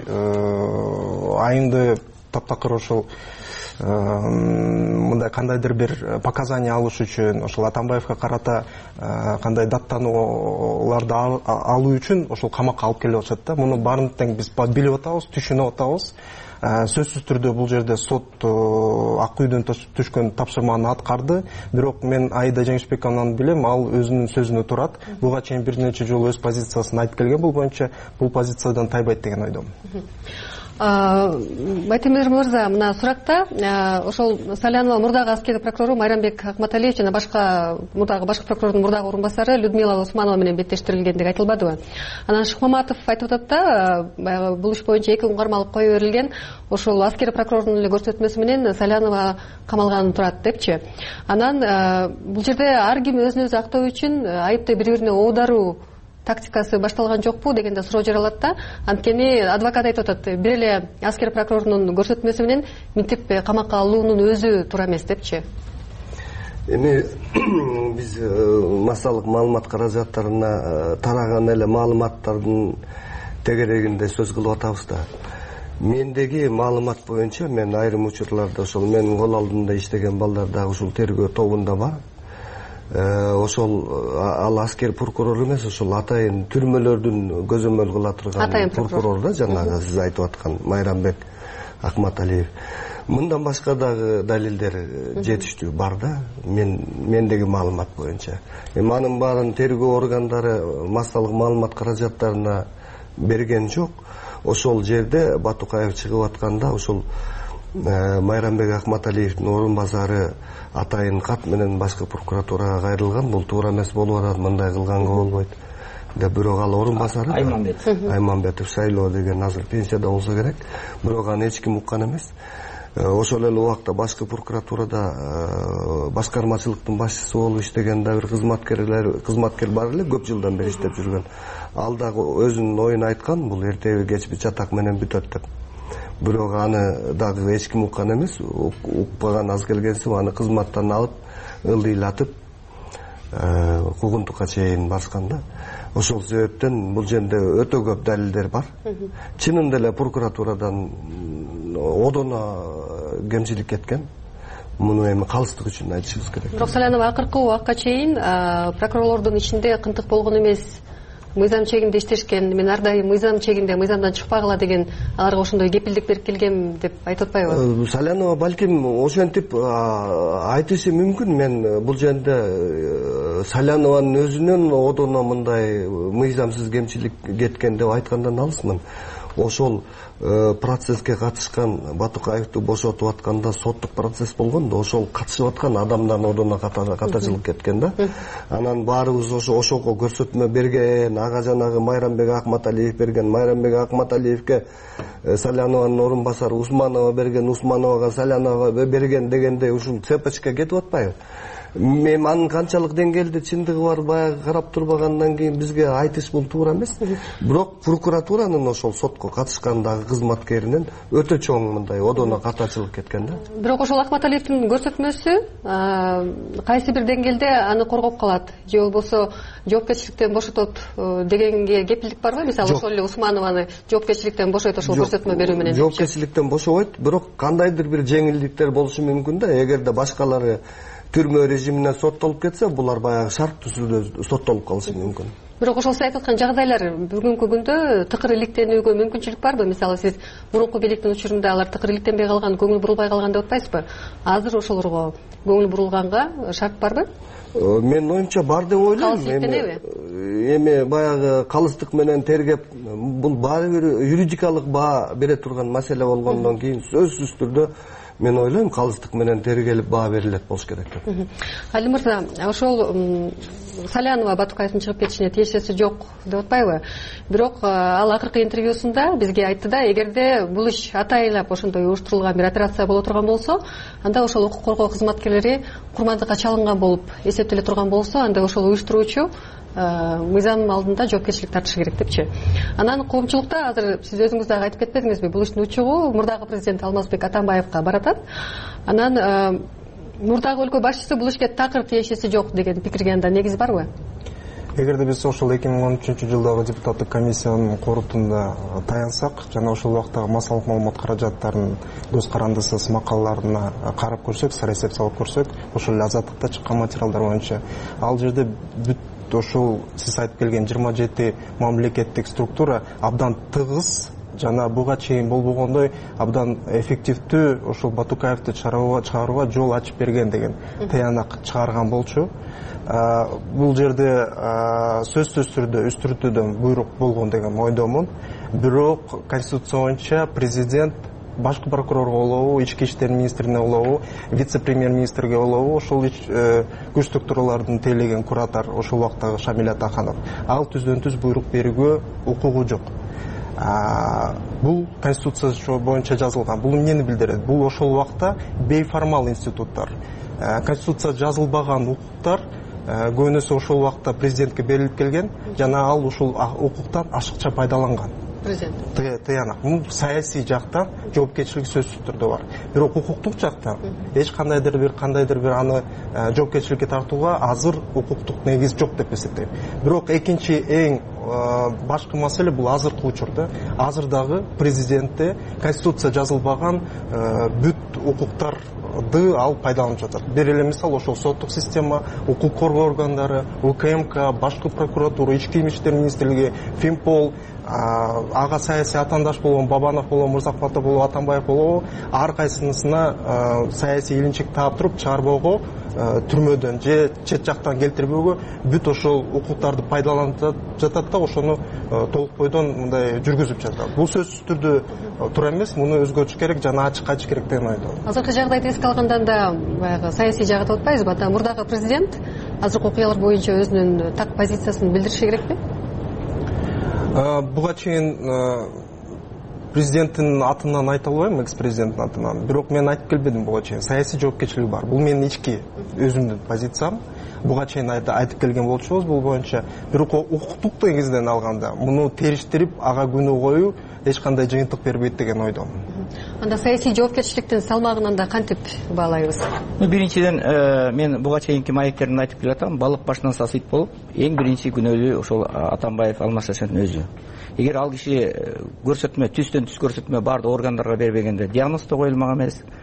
айымды таптакыр ошол мындай кандайдыр бир показания алыш үчүн, ошол Атамбаевге карата кандай даттанууларды алуу үчүн ошол камакка алып келип атышат да. Муну баарын тең биз билип атабыз, түшүнүп атабыз. Сөзсүз түрдө бул жерде сот Ак үйдөн түшкөн тапшырманы аткарды. Бирок мен Аида Жеңишбековнаны билем, ал өзүнүн сөзүнө турат. Буга чейин бир нече жолу өз позициясын айтып келген, бул боюнча бул позициядан тайбайт деген ойдомун. Байтемир мырза, мына суракта ошол Салянова мурдагы аскерий прокурору Майрамбек Акматалиев жана башка прокурордун мурдагы орун басары Людмила Усманова менен беттештирилгендиги айтылбадыбы? Анан Шыкмаматов айтып атат да, баягы бул иш боюнча 2 күн кармалып кое берилген, ошол аскерий прокурордун эле көрсөтмөсү менен Салянова камалган турат депчи. Анан бул жерде ар ким өзүн өзү актоо үчүн айыпты бири-бирине оодаруу тактикасы башталган жокпу дегенде суроо жаралат да. Анткени адвокат айтып атат, бир эле аскер прокурорунун көрсөтмөсү менен минтип камакка алуунун өзү туура эмес депчи. Эми биз массалык маалымат каражаттарына тараган эле маалыматтардын тегерегинде сөз кылып атабыз да. Мендеги маалымат боюнча мен айрым учурларда ошол менин кол алдымда иштеген балдар дагы ушул тергөө тобунда бар. Ошол ал аскер прокурор эмес, ошол атайын түрмөлөрдүн көзөмөл кыла турган прокурор да, жанагы сиз айтып аткан Майрамбек Акматалиев. Мындан башка дагы далилдер жетиштүү бар да, мендеги маалымат боюнча. Анын баарын тергөө органдары массалык маалымат каражаттарына берген жок. Ошол жерде Батукаев чыгып атканда ошол Майрамбек Акматалиевдин орун басары атайын кат менен башкы прокуратурага кайрылган. Бул туура эмес болуп атат, мындай кылганга болбойт деп. Бирок ал орун басары Айманбетов Шайлоо деген азыр пенсияда болсо керек. Бирок аны эч ким уккан эмес. Ошол эле убакта башкы прокуратурада башкармачылыктын башчысы болуп иштеген да бир кызматкер бар эле, көп жылдан бери иштеп жүргөн. Ал дагы өзүнүн оюн айткан, бул эртеби кечпи чатак менен бүтөт деп. Бирок аны дагы эч ким уккан эмес, укпаган аз келгенсип аны кызматтан алып, ылдыйлатып, куугунтукка чейин баскан да. Ошол себептен бул жерде өтө көп далилдер бар. Чынында эле прокуратурадан одоно кемчилик кеткен. Муну эми калыстык үчүн айтышыбыз керек. Бирок Салянова акыркы убакка чейин прокурорлордун ичинде кынтык болгон эмес, мыйзам чегинде иштешкен, мен ар дайым мыйзам чегинде, мыйзамдан чыкпагыла деген аларга ошондой кепилдик берип келгем деп айтып атпайбы? Салянова балким ошентип айтышы мүмкүн. Мен бул жерде Салянованын өзүнөн одоно мындай мыйзамсыз кемчилик кеткен деп айткандан алысмын. Ошол процесске катышкан Батукаевди бошотуп атканда соттук процесс болгон да, ошол катышып аткан адамдан одоно катачылык кеткен да. Анан баарыбыз ошого көрсөтмө берген, ага жанагы Майрамбек Акматалиев берген, Майрамбек Акматалиевке Салянованын орун басары Усманова берген, Усмановага Салянова берген дегендей ушул цепочка кетип атпайбы? Мен анын канчалык деңгээлде чындыгы бар баягы карап турбагандан кийин бизге айтыш бул туура эмес. Бирок прокуратуранын ошол сотко катышкандагы кызматкеринен өтө чоң мындай одоно катачылык кеткен да. Бирок ошол Акматалиевдин көрсөтмөсү кайсы бир деңгээлде аны коргоп калат же болбосо жоопкерчиликтен бошотот дегенге кепилдик барбы? Мисалы ошол эле Усманованы жоопкерчиликтен бошойт ошол көрсөтмө берүү менен. Жоопкерчиликтен бошобойт, бирок кандайдыр бир жеңилдиктер болушу мүмкүн да. Эгерде башкалары түрмө режимине соттолуп кетсе, булар баягы шарттуу түрдө соттолуп калышы мүмкүн. Бирок ошол сиз айтып аткан жагдайлар бүгүнкү күндө тыкыр иликтенүүгө мүмкүнчүлүк барбы? Мисалы сиз мурунку бийликтин учурунда алар тыкыр иликтенбей калган, көңүл бурулбай калган деп атпайсызбы? Азыр ошолорго көңүл бурулганга шарт барбы? Мен оюмча бар деп ойлойм. Эми баягы калыстык менен тергеп, бул баары бир юридикалык баа бере турган маселе болгондон кийин сөзсүз түрдө мен ойлойм калыстык менен тергелип баа берилет болуш керек деп. Али мырза, ошол Салянова Батукаевдин чыгып кетишине тиешеси жок деп атпайбы? Бирок ал акыркы интервьюсунда бизге айтты да, эгерде бул иш атайлап ошондой уюштурулган бир операция боло турган болсо, анда ошол укук коргоо кызматкерлери курмандыкка чалынган болуп эсептеле турган болсо, анда ошол уюштуруучу мыйзам алдында жоопкерчилик тартышы керек депчи. Анан коомчулукта азыр сиз өзүңүз дагы айтып кетпедиңизби? Бул иштин учугу мурдагы президент Алмазбек Атамбаевка баратат. Анан мурдагы өлкө башчысы бул ишке такыр тиешеси жок деген пикирге анда негиз барбы? Эгерде биз ошол 2013-жылдагы депутаттык комиссиянын корутунда таянсак, жана ошол убактагы массалык маалымат каражаттарынын көз карандысыз макалаларына карап көрсөк, сараэсеп салып көрсөк, ошол эле Азаттыкта чыккан материалдар боюнча ал жерде ошол сиз айтып келген 27 мамлекеттик структура абдан тыгыз жана буга чейин болбогондой абдан эффективдүү ошол Батукаевди чыгарууга жол ачып берген деген таянак чыгарган болчу. Бул жерде сөзсүз түрдө үч түрдөн буйрук болгон деген ойдомун. Бирок конституция боюнча президент башкы прокурорго болобу, ички иштер министрине болобу, вице-премьер-министрге болобу, ошол күч структуралардын тейлеген куратор ошол убактагы Шамил Атаханов ал түздөн-түз буйрук берүүгө укугу жок. Бул конституция боюнча жазылган. Бул эмнени билдирет? Бул ошол убакта бейформал институттар. Конституция жазылбаган укуктар көбүнөсү ошол убакта президентке берилип келген, жана ал ушул укуктан ашыкча пайдаланган. Таянак. Бул саясий жактан жоопкерчилик сөзсүз түрдө бар. Бирок укуктук жактан эч кандайдыр бир аны жоопкерчиликке тартууга азыр укуктук негиз жок деп эсептейм. Бирок экинчи эң башкы маселе бул азыркы учурда. Азыр дагы президентте конституция жазылбаган бүт укуктарды ал пайдаланып жатат. Бир эле мисал ошол соттук система, укук коргоо органдары, УКМК, башкы прокуратура, ички иштер министрлиги, Финпол, ага саясий атандаш болгон Бабанов болобу, Мырзахматов болобу, Атамбаев болобу, ар кайсынысына саясий илинчек таап туруп чыгарбоого, түрмөдөн же чет жактан келтирбөөгө бүт ошол укуктарды пайдаланып жатат да, ошону толук бойдон мындай жүргүзүп жатат. Бул сөзсүз түрдө туура эмес, муну өзгөртүш керек жана ачык айтыш керек деген ойдомун. Азыркы жагдайды эске алганда да баягы саясий жагы деп атпайбызбы? Ата мурдагы президент азыркы окуялар боюнча өзүнүн так позициясын билдириши керекпи? Буга чейин президенттин атынан айта албайм, экс-президенттин атынан. Бирок мен айтып келбедим буга чейин. Саясий жоопкерчилик бар. Бул менин ички өзүмдүн позициям. Буга чейин айтып келген болчубуз бул боюнча. Бирок укуктук негизден алганда муну териштирип, ага күнөө коюу эч кандай жыйынтык бербейт деген ойдомун. Анда саясий жоопкерчиликтин салмагын анда кантип баалайбыз? Биринчиден мен буга чейинки маектерин айтып келатам, балык башынан сасыйт болуп, эң биринчи күнөөлүү ошол Атамбаев Алмаз Шашенов өзү. Эгер ал киши көрсөтмө, түстөн түз көрсөтмө бардык органдарга бербегенде диагноз да коюлмаган эмес,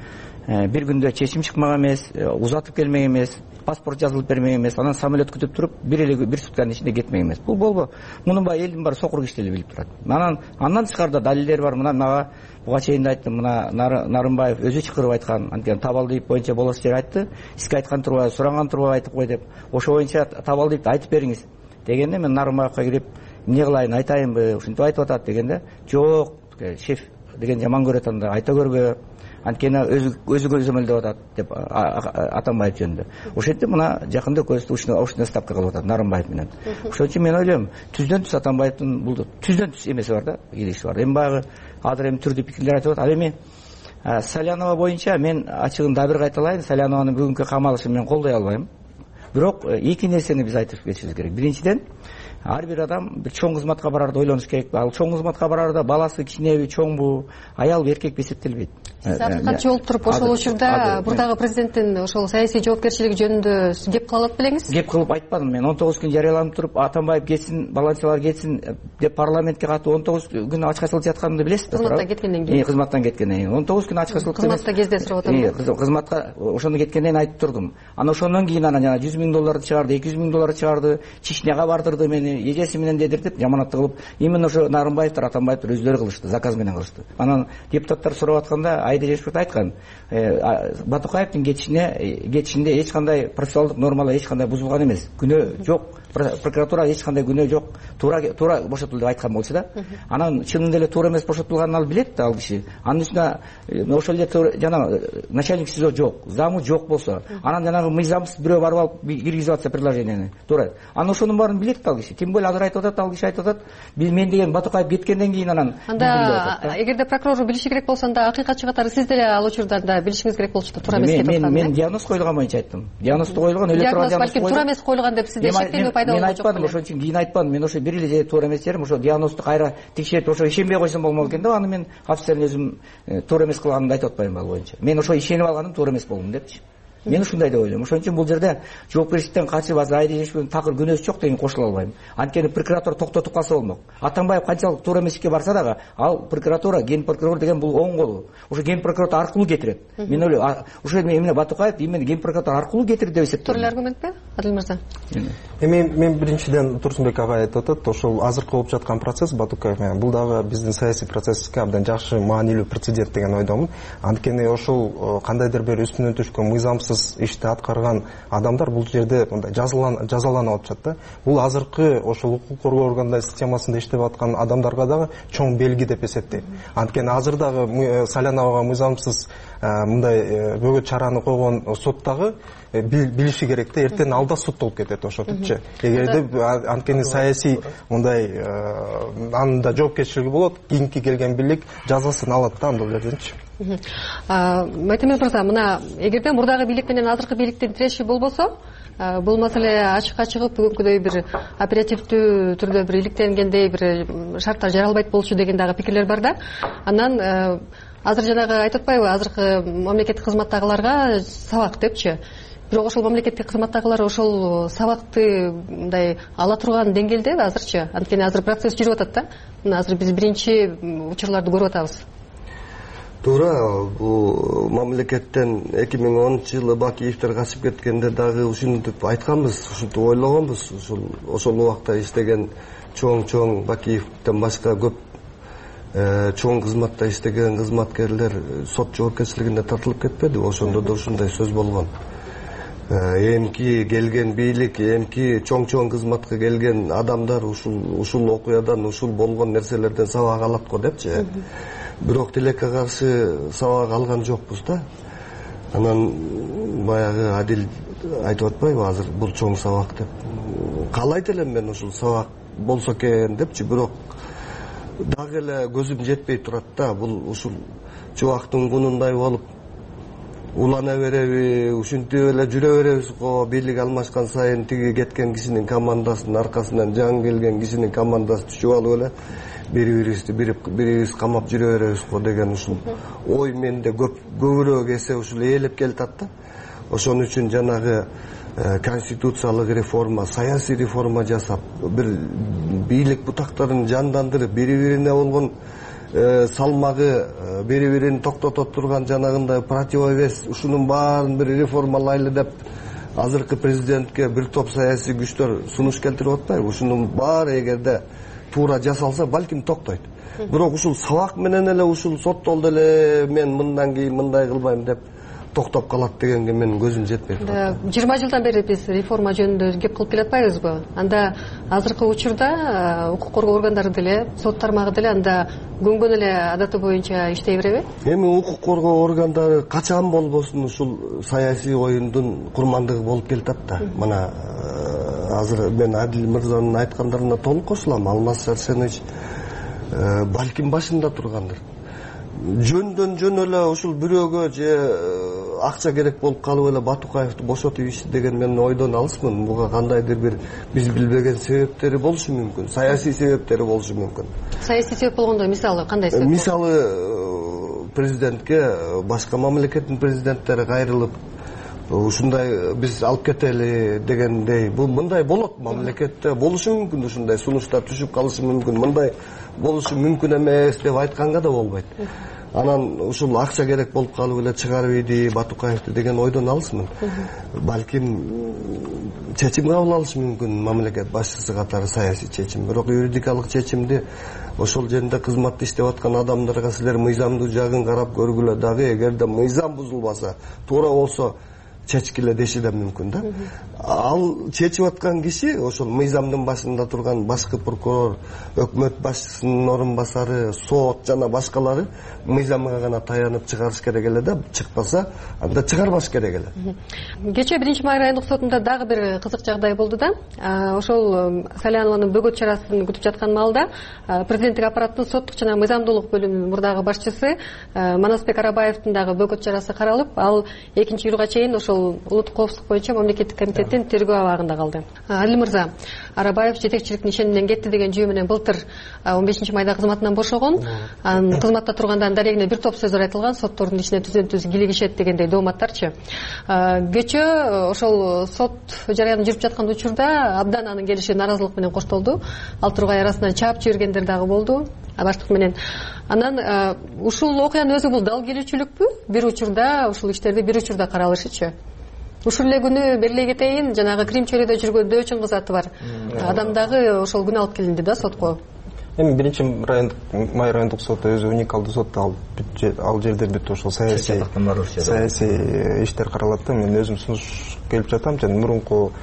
бир күндө чечим чыкмаган эмес, узатып келмеген эмес, паспорт жазылып бермеген эмес, анан самолет күтүп туруп бир сутканын ичинде кетмеген эмес. Бул болбо. Мунун баары элдин баары сокур киши эле билип турат. Андан тышкарыда далилдер бар. Мага буга чейин да айттым. Мына Нарымбаев өзү чакырып айткан, анткени табалдыйып боюнча болосу жер айтты. Сизге айткан турбайбы, суранган турбайбы айтып кой деп. Ошо боюнча табалдыйпты айтып бериңиз дегенде мен Нарымбаевка кирип эмне кылайын, айтайынбы, ушинтип айтып атат дегенде, жок, шеф деген жаман көрөт, анда айта көрбө. Анткени өзү көзөмөлдөп атат деп Атамбаев жөнүндө. Ошентип мына жакында көзү ушуна ставка кылып атат Нарымбаев менен. Ошон үчүн мен ойлойм, түздөн түз Атамбаевдин бул түздөн түз эмеси бар да, келиши бар. Эми баягы азыр түрдүү пикирлер айтып атат. Ал эми Салянова боюнча мен ачыгын дагы бир кайталайын, Салянованын бүгүнкү камалышын мен колдой албайм. Бирок эки нерсени биз айтып кетишибиз керек. Биринчиден, ар бир адам бир чоң кызматка барарда ойлонуш керек. Ал чоң кызматка барарда баласы кичинеби, чоңбу, аялбы, эркекпи эсептелбейт. Сиз адвокатчы болуп туруп ошол учурда мурдагы президенттин ошол саясий жоопкерчилиги жөнүндө кеп кыла алат белеңиз? Кеп кылып айтпадым мен. 19 күн жарыяланып туруп Атамбаев кетсин, баланчалар кетсин деп парламентке катып 19 күн ачкачылык жатканымды билесиз да? Кызматтан кеткенден кийин. Кызматтан кеткенден кийин 19 күн ачкачылык. Кызматта кезде сурап атам. Кызматка ошондо кеткенден айтып турдум. Анан ошондон кийин анан жана $100,000 чыгарды, $200,000 чыгарды, Чечняга бардырды мени, эжеси менен дедиртип, жаманатты кылып, именно ошо Нарымбаевдер, Атамбаевдер өздөрү кылышты, заказ менен кылышты. Анан депутаттар сурап атканда Айда Жешпет айткан, Батукаевдин кетишинде эч кандай процессуалдык нормалар эч кандай бузулган эмес. Күнөө жок. Прокуратура эч кандай күнөө жок. Туура бошотулду деп айткан болчу да. Анан чынында эле туура эмес бошотулганын ал билет да, ал киши. Анын үстүнө ошол эле жана начальник СИЗО жок, замы жок болсо, анан жанагы мыйзамсыз бирөө барып алып киргизип атса предложенияны. Туура. Анан ошонун баарын билет да ал киши. Тем более азыр айтып атат, ал киши айтып атат, мен деген Батукаев кеткенден кийин анан. Анда эгерде прокурор билиши керек болсо, анда акыйкатчы катары сиз деле ал учурда билишиңиз керек болчу да, туура эмес кетип аткан. Мен диагноз коюлган боюнча айттым. Диагноз коюлган, электорал диагноз коюлган. Туура эмес коюлган деп сизде шектенүү пайда болду. Мен айтпадым, ошон үчүн кийин айтпадым. Мен ошо бир эле туура эмес жерим, ошо диагноздук кайра текшерип, ошо ишенбей койсом болмок экен да. Аны мен официально өзүм туура эмес кылганымды айтып атпайм ал боюнча. Мен ошо ишенип алганым туура эмес болгон депчи. Мен ушундай деп ойлойм. Ошон үчүн бул жерде жоопкерчиликтен качып азыр Айда Жешпеттин такыр күнөөсү жок деген кошула албайм. Анткени прокуратура токтотуп калса болмок. Атамбаев канчалык туура эмес ишке барса дагы, ал прокуратура, ген прокурор деген бул оң колу. Ошо ген прокуратура аркылуу кетирет. Мен ойлойм, ошо эмне Батукаев именно ген прокуратура аркылуу кетирди деп эсептейм. Туура аргументпи, Адил мырза? Мен биринчиден Турсунбек агай айтып атат, ошол азыркы болуп жаткан процесс Батукаев менен бул дагы биздин саясий процесске абдан жакшы маанилүү прецедент деген ойдомун. Анткени ошол кандайдыр бир үстүнөн түшкөн мыйзамсыз ишти аткарган адамдар бул жерде мындай жазаланып атышат да. Бул азыркы ошол укук коргоо органдары системасында иштеп аткан адамдарга дагы чоң белги деп эсептейм. Анткени азыр дагы Саляновага мыйзамсыз мындай бөгөт чараны койгон сот дагы билиши керек да, эртең алда суд болуп кетет ошентипчи. Эгерде анткени саясий мындай анда жоопкерчилиги болот, кийинки келген бийлик жазасын алат да андол жерденчи. Байтемир мырза, мына эгерде мурдагы бийлик менен азыркы бийликтин тиреши болбосо, бул маселе ачыкка чыгып бүгүнкүдөй бир оперативдүү түрдө бир иликтенгендей бир шарттар жаралбайт болчу деген дагы пикирлер бар да. Анан азыр жанагы айтып атпайбы, азыркы мамлекеттик кызматтагыларга сабак депчи. Бирок ошол мамлекеттик кызматтагылар ошол сабакты мындай ала турган деңгээлдеби азырчы? Анткени азыр процесс жүрүп атат да. Мына азыр биз биринчи учурларды көрүп атабыз. Туура, бул мамлекеттен 2010-жылы Бакиевдер качып кеткенде дагы ушинтип айтканбыз, ушинтип ойлогонбуз. Ошол убакта иштеген чоң Бакиевден башка көп чоң кызматта иштеген кызматкерлер сот жоопкерчилигине тартылып кетпеди. Ошондо да ушундай сөз болгон. Эмки келген бийлик, эмки чоң кызматка келген адамдар ушул окуядан, ушул болгон нерселерден сабак алат го депчи. Бирок тилекке каршы сабак алган жокпуз да. Анан баягы Адил айтып атпайбы азыр бул чоң сабак деп. Каалайт элем мен ушул сабак болсо экен депчи, бирок дагы эле көзүм жетпей турат да. Бул ушул чубактын кунундай болуп улана береби, ушинтип эле жүрө беребиз го. Бийлик алмашкан сайын тиги кеткен кишинин командасынын аркасынан жаңы келген кишинин командасы түшүп алып эле бирибиз камап жүрө беребиз го деген ушул ой менде көбүрөөк эсе ушул ээлеп келатат да. Ошон үчүн жанагы конституциялык реформа, саясий реформа жасап, бир бийлик бутактарын жандандырып, бири-бирине болгон салмагы бири бирин токтото турган жанагындай противовес ушунун баарын бир реформалайлы деп азыркы президентке бир топ саясий күчтөр сунуш келтирип атпайбы? Ушунун баары эгерде туура жасалса балким токтойт. Бирок ушул сабак менен эле ушул соттолду эле мен мындан кийин мындай кылбайм деп токтоп калат дегенге менин көзүм жетпейт. 20 жылдан бери биз реформа жөнүндө кеп кылып келатпайбызбы? Анда азыркы учурда укук коргоо органдары деле, сот тармагы деле анда көнгөн эле адаты боюнча иштей береби? Эми укук коргоо органдары качан болбосун ушул саясий оюндун курмандыгы болуп келатат да. Мына азыр мен Адил мырзанын айткандарына толук кошулам. Алмаз Сарсенович балким башында тургандыр. Жөндөн жөн эле ушул бирөөгө же акча керек болуп калып эле Батукаевди бошотуп ийишти деген мен ойдон алысмын. Буга кандайдыр бир биз билбеген себептери болушу мүмкүн. Саясий себептери болушу мүмкүн. Саясий себеп болгондо мисалы кандай себеп? Мисалы президентке башка мамлекеттин президенттери кайрылып ушундай биз алып кетели дегендей, бул мындай болот мамлекетте болушу мүмкүн, ушундай сунуштар түшүп калышы мүмкүн, мындай болушу мүмкүн эмес деп айтканга да болбойт. Анан ушул акча керек болуп калып эле чыгарып ийди Батукаевди деген ойдон алысмын. Балким чечим кабыл алышы мүмкүн мамлекет башчысы катары саясий чечим. Бирок юридикалык чечимди ошол жерде кызматта иштеп аткан адамдарга силер мыйзамдуу жагын карап көргүлө дагы, эгерде мыйзам бузулбаса, туура болсо чечкиле деши да мүмкүн да. Ал чечип аткан киши ошол мыйзамдын башында турган башкы прокурор, өкмөт башчысынын орун басары, сот жана башкалары мыйзамга гана таянып чыгарыш керек эле да, чыкпаса анда чыгарбаш керек эле. Кечээ 1-май райондук сотунда дагы бир кызык жагдай болду да. Ошол Салянованын бөгөт чарасын күтүп жаткан маалда президенттик аппараттын соттук жана мыйзамдуулук бөлүмүнүн мурдагы башчысы Манасбек Арабаевдин дагы бөгөт чарасы каралып, ал 2-июлга чейин ошол улуттук коопсуздук боюнча мамлекеттик комитеттин тергөө абагында калды. Адил мырза, Арабаев жетекчиликтин ишениминен кетти деген жүйө менен былтыр 15-майда кызматынан бошогон. Кызматта турганда дарегине бир топ сөздөр айтылган, соттордун ишине түзөн-түз килигишет дегендей дооматтарчы. Кечээ ошол сот жарыянып жүрүп жаткан учурда абдан анын келиши наразылык менен коштолду. Ал тургай арасынан чаап жибергендер дагы болду. Баштык менен. Анан ушул окуянын өзү бул дал келүүчүлүкпү? Бир учурда ушул иштерди бир учурда каралышычы? Ушул эле күнү берлей кетейин, жанагы Крим чөйрөдө жүргөн Дөчүн кызаты бар. Адам дагы ошол күнү алып келинди да сотко. Эми 1-май райондук соту өзү уникалдуу сот, ал жерде бүт ошол саясий иштер каралат да. Мен өзүм сунуш келип жатам, жана мурунку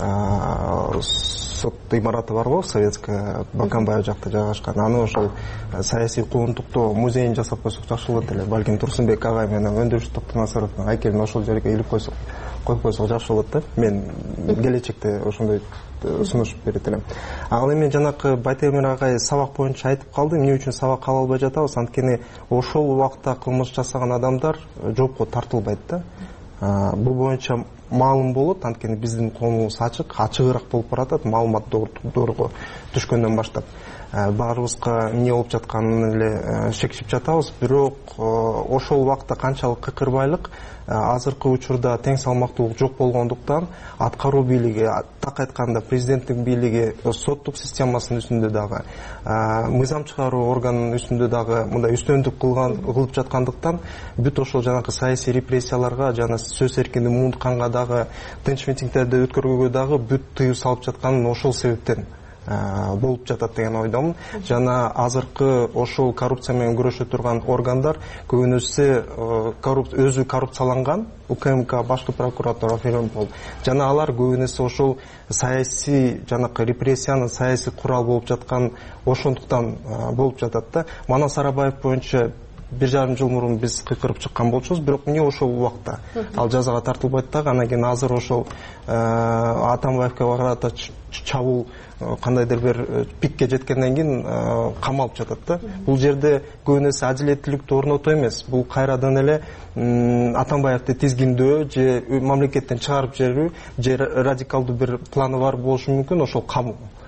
сот имараты бар го, советская, Баканбаев жакта жайгашкан. Аны ошол саясий куугунтуктоо музейин жасап койсок жакшы болот эле. Балким Турсунбек агай менен Өндүрүш Токтонасаровдун айкелин ошол жерге илип койсок жакшы болот да. Мен келечекте ошондой сунуш берет элем. Ал эми жанакы Байтемир агай сабак боюнча айтып калды. Эмне үчүн сабак ала албай жатабыз? Анткени ошол убакта кылмыш жасаган адамдар жоопко тартылбайт да. Бул боюнча маалым болот, анткени биздин колубуз ачыгыраак болуп баратат, маалымат доорго түшкөндөн баштап. Баарыбызга эмне болуп жатканын эле шекчип жатабыз, бирок ошол убакта канчалык кыкырбайлык азыркы учурда тең салмактуулук жок болгондуктан аткаруу бийлиги, так айтканда президенттик бийлиги соттук системасынын үстүндө дагы, мыйзам чыгаруу органынын үстүндө дагы мындай үстөмдүк кылып жаткандыктан бүт ошол жанакы саясий репрессияларга жана сөз эркиндигин унутканга дагы, тынч митингдерди өткөрүүгө дагы бүт тыюу салып жатканын ошол себептен болуп жатат деген ойдомун. Жана азыркы ошол коррупция менен күрөшө турган органдар көбүнесе өзү коррупцияланган, УКМК, башкы прокуратура, Ференпол. Жана алар көбүнесе ошол саясий жанакы репрессиянын саясий курал болуп жаткан ошондуктан болуп жатат да. Манас Арабаев боюнча 1,5 жыл мурун биз кыйкырып чыккан болчубуз, бирок эмне ошол убакта ал жазага тартылбайт дагы. Анан кийин азыр ошол Атамбаевге карата чабуул кандайдыр бир пикке жеткенден кийин камалып жатат да. Бул жерде көбүнесе адилеттүүлүктү орнотуу эмес, бул кайрадан эле Атамбаевди тизгиндөө же мамлекеттен чыгарып жиберүү же радикалдуу бир планы бар болушу мүмкүн, ошол камуу.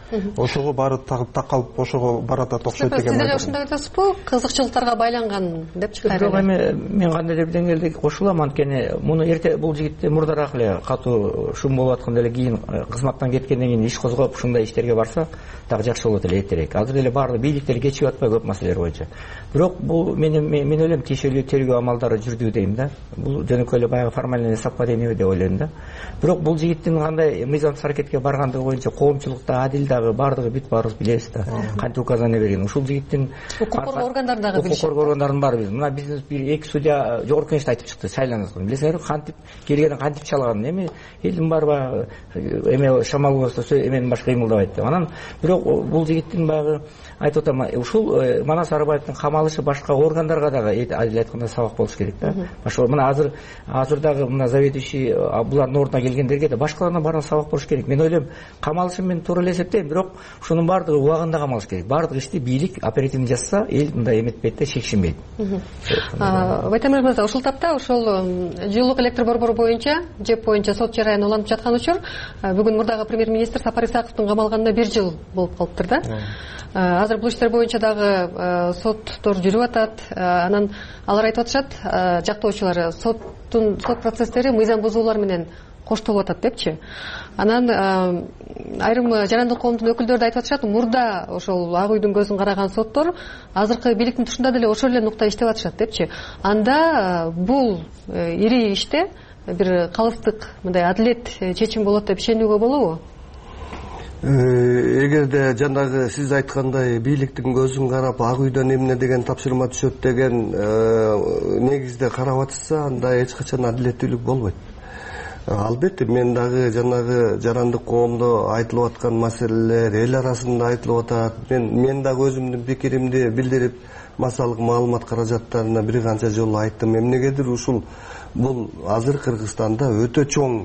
ошого баары такалып ошого баратат окшойт деген. Сиздер ошондой айтасызбы? Кызыкчылыктарга байланган деп чыгат. Бирок мен кандайдыр бир деңгээлде кошулам, анткени муну эрте бул жигитти мурдараак эле катуу шум болуп атканда эле кийин кызматтан кеткенден кийин иш козгоп ушундай иштерге барса дагы жакшы болот эле эртерээк. Азыр деле баардык бийлик деле кечигип атпайбы көп маселелер боюнча. Бирок бул мен ойлойм тиешелүү тергөө амалдары жүрдү дейм да. Бул жөнөкөй эле баягы формальный совпадение деп ойлойм да. Бирок бул жигиттин кандай мыйзамсыз аракетке баргандыгы боюнча коомчулукта, адил дагы баардыгы бүт баарыбыз билебиз да. Кантип указание берген. Ушул жигиттин укук коргоо органдары дагы билишет. Укук коргоо органдарынын баары билет. Мына биздин бир эки судья жогорку кеңеште айтып чыкты, шайланат. Билесиңерби, кантип келгенин, кантип чалганын. Эми элдин баары баягы эме шамал болсо эменин башка кыймылдабайт деп. Анан бирок бул жигиттин баягы айтып атам, ушул Манас Арбаевдин камалышы башка органдарга дагы адил айтканда сабак болуш керек да. Башка мына азыр дагы мына заведующий булардын ордуна келгендерге да башкаларына баарына сабак болуш керек. Мен ойлойм, камалышын мен туура эле эсептейм, бирок ушунун баардыгы убагында камалыш керек. Баардык ишти бийлик оперативно жасаса, эл мындай эметпейт да, шекшинбейт. Байтемир мырза, ушул тапта ошол жылуулук электр борбору боюнча, ЖЭП боюнча сот жараyan уланып жаткан учур бүгүн мурдагы премьер-министр Сапар Исаковдун камалганына 1 жыл болуп калыптыр да. Азыр бул иштер боюнча дагы соттор жүрүп атат. Анан алар айтып атышат, жактоочулар сот процесстери мыйзам бузуулар менен коштолуп атат депчи. Анан айрым жарандык коомдун өкүлдөрү да айтып атышат, мурда ошол Ак үйдүн көзүн караган соттор азыркы бийликтин тушунда деле ошол эле нукта иштеп атышат депчи. Анда бул ири иште бир калыстык мындай адилет чечим болот деп ишенүүгө болобу? Эгерде жанагы сиз айткандай бийликтин көзүн карап Ак үйдөн эмне деген тапшырма түшөт деген негизде карап атышса, анда эч качан адилеттүүлүк болбойт. Албетте мен дагы жанагы жарандык коомдо айтылып аткан маселелер эл арасында айтылып атат. Мен дагы өзүмдүн пикиримди билдирип, массалык маалымат каражаттарына бир канча жолу айттым. Эмнегедир ушул бул азыр Кыргызстанда өтө чоң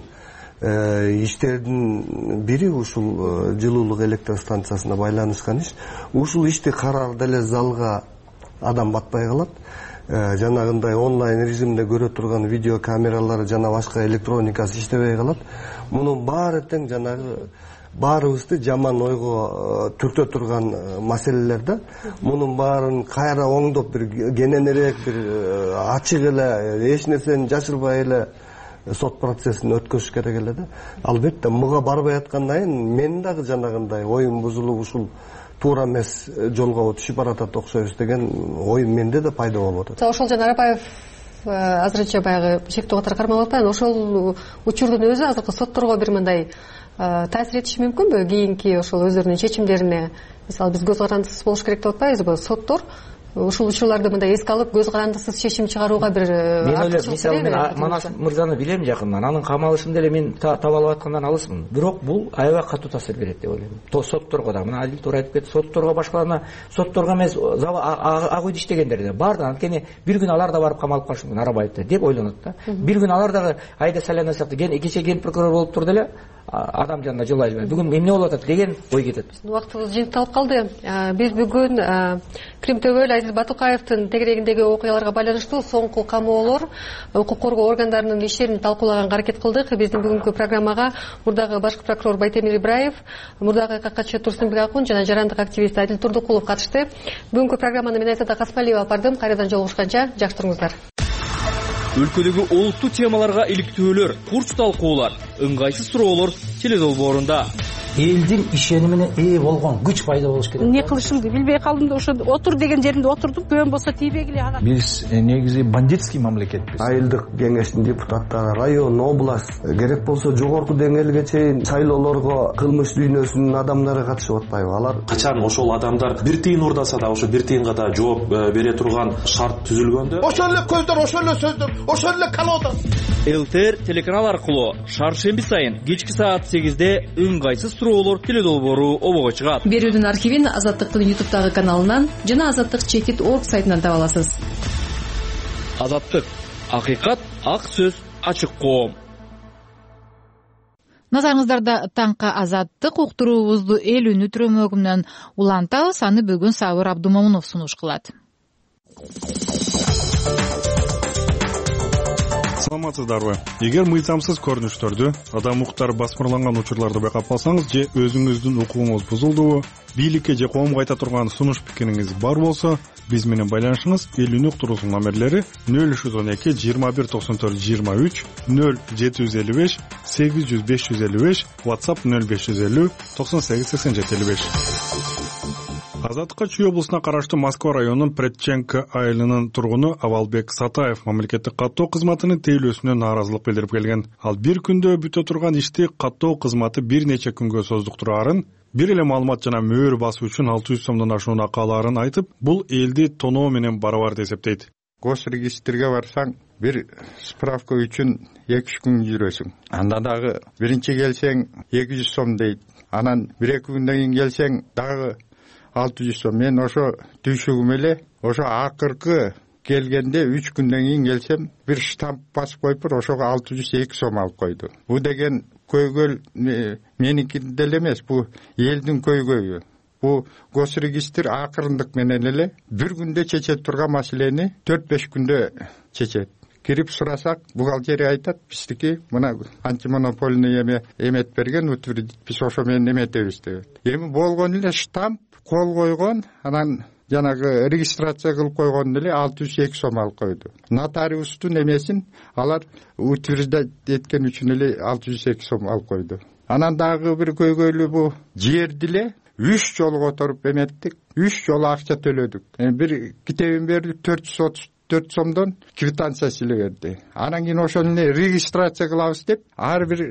иштердин бири ушул жылуулук электр станциясына байланышкан иш. Ушул ишти карар деле залга адам батпай калат. Жанагындай онлайн режимде көрө турган видео камералары жана башка электроникасы иштебей калат. Мунун баары тең жанагы баарыбызды жаман ойго түртө турган маселелер да. Мунун баарын кайра оңдоп бир кененирээк бир ачык эле, эч нерсени жашырбай эле сот процессин өткөзүш керек эле да. Албетте муга барбай аткандан кийин мен дагы жанагындай оюм бузулуп ушул туура эмес жолго түшүп баратат окшойбуз деген ой менде да пайда болуп атат. Ошол жана Арбаев азырынча баягы шектүү катары кармалып атпайбы? Ошол учурдун өзү азыркы сотторго бир мындай таасир этиши мүмкүнбү? Кийинки ошол өздөрүнүн чечимдерине, мисалы биз көз карандысыз болуш керек деп атпайбызбы? Соттор ушул учурларды мындай эске алып көз карандысыз чечим чыгарууга бир мисалы мен Манас мырзаны билем жакындан, анын камалышын деле мен таап алып аткандан алысмын. Бирок бул аябай катуу таасир берет деп ойлойм. Сотторго да, мына Адил туура айтып кетти, сотторго башкаларына, сотторго эмес, Ак үйдө иштегендерге баардыгы, анткени бир күн алар да барып камалып калышы мүмкүн Арабаевди деп ойлонот да. Бир күн алар дагы айда саляна сыяктуу кече ген прокурор болуп турду эле, адам жанына жол айылбай. Бүгүн эмне болуп атат деген ой кетет. Убактыбыз жыйынталып калды. Биз бүгүн Крим Төбөл Азиз Батукаевдин тегерегиндеги окуяларга байланыштуу соңку камоолор, укук коргоо органдарынын иштерин талкуулаганга аракет кылдык. Биздин бүгүнкү программага мурдагы башкы прокурор Байтемир Ибраев, мурдагы ККЧ Турсунбек Акун жана жарандык активист Адил Турдукулов катышты. Бүгүнкү программаны мен Айсата Каспалиева алып бардым. Кайрадан жолугушканча жакшы туруңуздар. Өлкөдөгү олуттуу темаларга иликтөөлөр, курч талкуулар, ыңгайсыз суроолор теледолбоорунда. Элдин ишенимине ээ болгон күч пайда болуш керек. Эмне кылышымды билбей калдым да ошо отур деген жеримде отурдум. Көбөн болсо тийбегиле ага. Биз негизи бандитский мамлекетпиз. Айылдык кеңештин депутаттары, район, область, керек болсо жогорку деңгээлге чейин шайлоолорго кылмыш дүйнөсүнүн адамдары катышып атпайбы? Алар качан ошол адамдар бир тыйын урдаса да ошо бир тыйынга да жооп бере турган шарт түзүлгөндө, ошол эле көздөр, ошол эле сөздөр, ошол эле колода. ЛТР телеканал аркылуу шаршемби сайын кечки саат 8-де ыңгайсыз суроолор теледолбоору обого чыгат. Берүүнүн архивин Азаттыктын YouTube'дагы каналынан жана azаттык-org сайтынан таба аласыз. Азаттык, акыйкат, ак сөз, ачык коом. Назарыңыздарда таңка Азаттык уктуруубузду эл үнү түрөмөгүнөн улантабыз. Аны бүгүн Сабыр Абдумомунов сунуш кылат. Саламатсыздарбы? Эгер мыйзамсыз көрүнүштөрдү, адам укуктары басмырланган учурларды байкап калсаңыз же өзүңүздүн укугуңуз бузулдубу, бийликке же коомго айта турган сунуш пикириңиз бар болсо, биз менен байланышыңыз. Элүүнү уктуруусунун номерлери 0312 21 94 23, 0755 800 555, WhatsApp 0550 98 87 55. Азаттыкка Чүй облусуна караштуу Москва районунун Предченко айылынын тургуну Авалбек Сатаев мамлекеттик каттоо кызматынын тейлөөсүнө нааразылык билдирип келген. Ал бир күндө бүтө турган ишти каттоо кызматы бир нече күнгө создуктураарын, бир эле маалымат жана мөөр басуу үчүн 600 сомдон ашуун акы алаарын айтып, бул элди тоноо менен барабар деп эсептейт. Госрегистрге барсаң, бир справка үчүн 2-3 күн жүрөсүң. Анда дагы биринчи келсең 200 сом дейт. Анан 1-2 күндөн кийин келсең дагы 600 сом. Мен ошо түйшүгүм эле, ошо акыркы келгенде 3 күндөн кийин келсем, бир штамп басып коюп, ошого 602 сом алып койду. Бу деген көйгөй меники деле эмес, бу элдин көйгөйү. Бу госрегистр акырындык менен эле бир күндө чечет турган маселени 4-5 күндө чечет. Кирип сурасак, бухгалтерия айтат, биздики мына антимонопольный эмет берген, утвердить, биз ошо менен эметебиз деп. Эми болгон эле штамп кол койгон, анан жанагы регистрация кылып койгон эле 602 сом алып койду. Нотариустун эмесин алар утверждать эткен үчүн эле 602 сом алып койду. Анан дагы бир көйгөйлүү бу жерди эле 3 жолу которуп эметтик, 3 жолу акча төлөдүк. Бир китебин берип 434 сомдон квитанция силеберди. Анан кийин ошону регистрация кылабыз деп, ар бир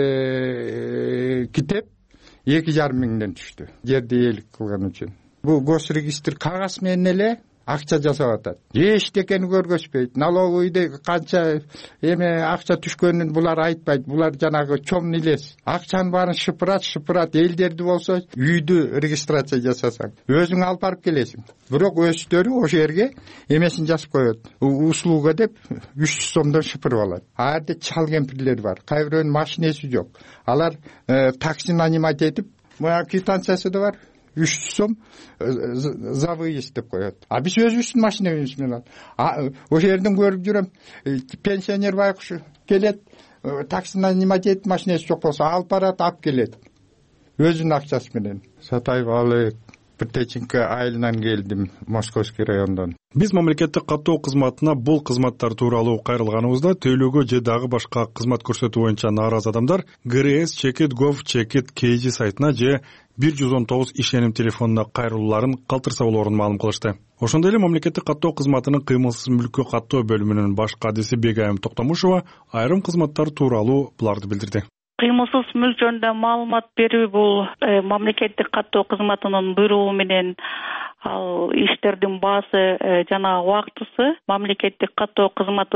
китеп 2,5 миңден түштү. Жерди ээлик кылган үчүн. Бу госрегистр кагаз менен эле акча жасап атат. Эчтекени көргөзбөйт. Налоговыйда канча акча түшкөнүн булар айтпайт. Булар жанагы чомн илес. Акчанын баарын шыпырат. Элдерди болсо үйдү регистрация жасасаң, өзүң алып барып келесиң. Бирок өздөрү ошо жерге эмесин жазып коет. Услуга деп 300 сомдон шыпырып алат. А жерде чал кемпирлер бар. Кай бирөөнүн машинеси жок. Алар такси нанимать этип, мына квитанциясы да бар. 300 сом за выезд деп коет. А биз өзүбүздүн машинебиз менен. Ошол жерден көрүп жүрөм, пенсионер байкуш келет, такси нанимать этип машинеси жок болсо алып барат, алып келет. Өзүнүн акчасы менен. Сатаев Авалбек Предченко айылынан келдим, Московский райондон. Биз мамлекеттик каттоо кызматына бул кызматтар тууралуу кайрылганыбызда тейлөөгө же дагы башка кызмат көрсөтүү боюнча нааразы адамдар ГРС Chekit.gov.kg сайтына же 119 ишеним телефонуна кайрылууларын калтырса болоорун маалым кылышты. Ошондой эле мамлекеттик каттоо кызматынын кыймылсыз мүлккө каттоо бөлүмүнүн баш кадиси Бегайым Токтомушова айрым кызматтар тууралуу буларды билдирди. Кыймылсыз мүлк жөнүндө маалымат берүү бул мамлекеттик каттоо кызматынын буйругу менен ал иштердин баасы жана убактысы мамлекеттик каттоо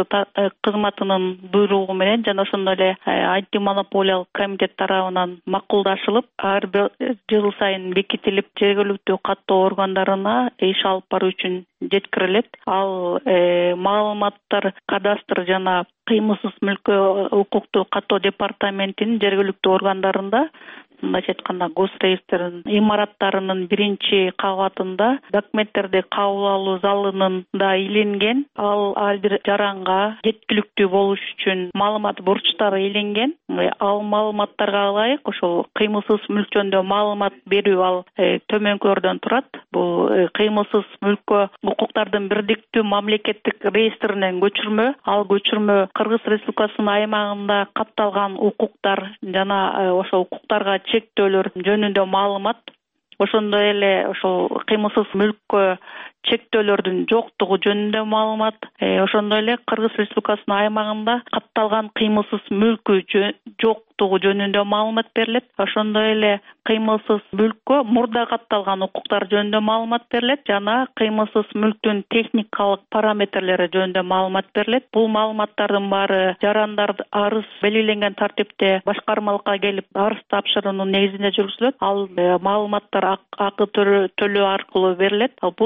кызматынын буйругу менен жана ошондой эле антимонополиялык комитет тарабынан макулдашылып, ар жыл сайын бекитилип жергиликтүү каттоо органдарына иш алып баруу үчүн жеткирилет. Ал маалыматтар кадастр жана кыймылсыз мүлккө укуктуу каттоо департаментинин жергиликтүү органдарында, мындайча айтканда госрегистрдин имараттарынын биринчи кабатында документтерди кабыл алуу залынында иленген. Ал ар бир жаранга жеткиликтүү болуш үчүн маалымат бурчтары иленген. Ал маалыматтарга ылайык ошол кыймылсыз мүлк жөнүндө маалымат берүү ал төмөнкүлөрдөн турат. Бул кыймылсыз мүлккө укуктардын бирдиктүү мамлекеттик реестринен көчүрмө. Ал көчүрмө Кыргыз Республикасынын аймагында катталган укуктар жана ошол укуктарга чектөөлөр жөнүндө маалымат. Ошондой эле ошол кыймылсыз мүлккө чектөөлөрдүн жоктугу жөнүндө маалымат. Ошондой эле Кыргыз Республикасынын аймагында катталган кыймылсыз мүлкү жоктугу жөнүндө маалымат берилет. Ошондой эле кыймылсыз мүлккө мурда катталган укуктар жөнүндө маалымат берилет жана кыймылсыз мүлктүн техникалык параметрлери жөнүндө маалымат берилет. Бул маалыматтардын баары жарандар арыз белгиленген тартипте башкармалыкка келип арыз тапшыруунун негизинде жүргүзүлөт. Ал маалыматтар акы төлөө аркылуу берилет. Бул маалыматтар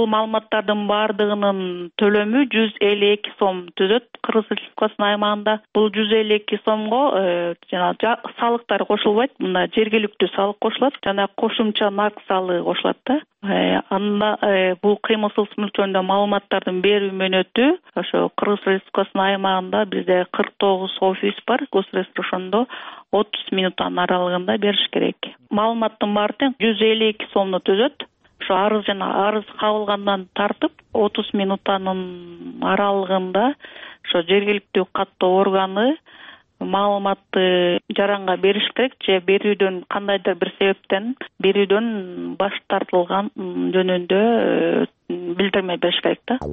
маалыматтардын баардыгынын төлөмү 152 сом түзөт Кыргыз Республикасынын аймагында. Бул 152 сомго жана салыктар кошулбайт. Мына жергиликтүү салык кошулат жана кошумча нак салыгы кошулат да. Анда бул кыймылсыз мүлк жөнүндө маалыматтардын берүү мөөнөтү ошо Кыргыз Республикасынын аймагында бизде 49 офис бар. Госресурс ошондо 30 минуттан аралыгында бериш керек. Маалыматтын баары тең 152 сомду түзөт. Ошо арыз жана арыз кабылгандан тартып 30 минуттанын аралыгында ошо жергиликтүү каттоо органы маалыматты жаранга бериш керек же берүүдөн кандайдыр бир себептен берүүдөн баш тартылган жөнүндө билдирме бериш керек да.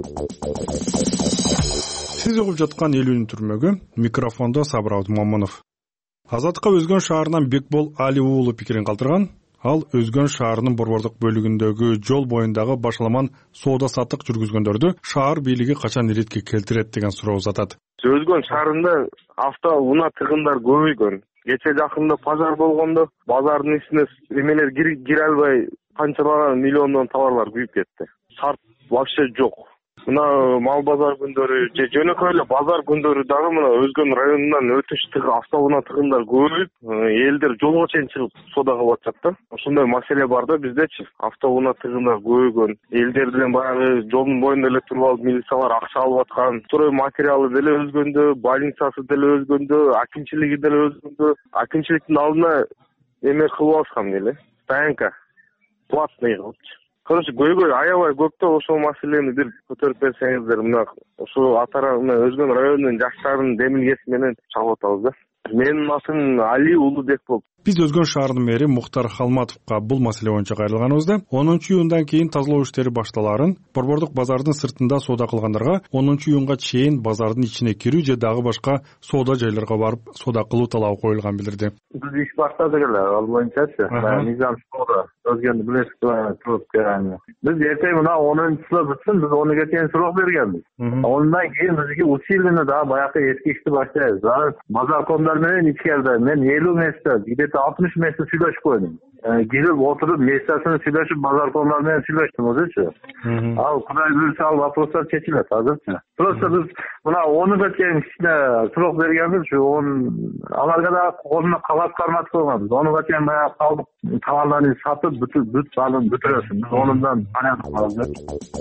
Сиз угуп жаткан Элүүнүн түрмөгү, микрофондо Сабыр Момунов. Азаттыкка Өзгөн шаарынан Бекбол Али уулу пикирин калтырган. Ал Өзгөн шаарынын борбордук бөлүгүндөгү жол боюндагы башаламан соода саттык жүргүзгөндөрдү шаар бийлиги качан иретке келтирет деген суроо узатат. Өзгөн шаарында автоунаа тыгындар көбөйгөн. Кече жакында пожар болгондо базардын ичине эмелер кире албай канчалаган миллиондон товарлар күйүп кетти. Шарт вообще жок. Мына мал базар күндөрү же жөнөкөй эле базар күндөрү дагы мына Өзгөн районунан өтүш автоунаа тыгындар көбөйүп, элдер жолго чейин чыгып соода кылып атышат да. Ошондой маселе бар да биздечи. Автоунаа тыгындар көбөйгөн. Элдер деле баягы жолдун боюнда эле туруп алып милициялар акча алып аткан. Строй материалы деле өзгөндө, больницасы деле өзгөндө, акимчилиги деле өзгөндө. Акимчиликтин алдына эме кылып алышкан эле. Стоянка платный кылыпчы. Короче, көйгөй аябай көп да, ошол маселени бир көтөрүп берсеңиздер, мына ошо атара Өзгөн районунун жаштарынын демилгеси менен чалып атабыз да. Менин атым Али уулу Бекбол. Биз Өзгөн шаарынын мэри Мухтар Халматовго бул маселе боюнча кайрылганыбызда 10-июндан кийин тазалоо иштери башталарын, борбордук базардын сыртында соода кылгандарга 10-июнга чейин базардын ичине кирүү же дагы башка соода жайларга барып соода кылуу талабы коюлган билдирди. Биз иш баштадык эле, ал боюнчачы. Мыйзам соода Өзгөндү билесиз, туруп келген. Биз эртең мына 10-чысына бүтсүн, биз 10-га чейин суроо бергенбиз. Ондан кийин бизге усиленно да баягы эски ишти баштайбыз. Базаркомдар менен ичкерде мен 50 месте, где-то 60 месте сүйлөшүп койдум. Кирип отуруп месяцын сүйлөшүп базаркомдар менен сүйлөштүм өзүчү. Ал кудай буйрса ал вопростар чечилет азырчы. Просто биз мына 10-га чейин кичине суроо бергенбиз, аларга да колуна кагаз карматып койгонбуз. 10-га чейин баягы калдык товарларды сатып бүтүрөсүн. Биз онундан канаат.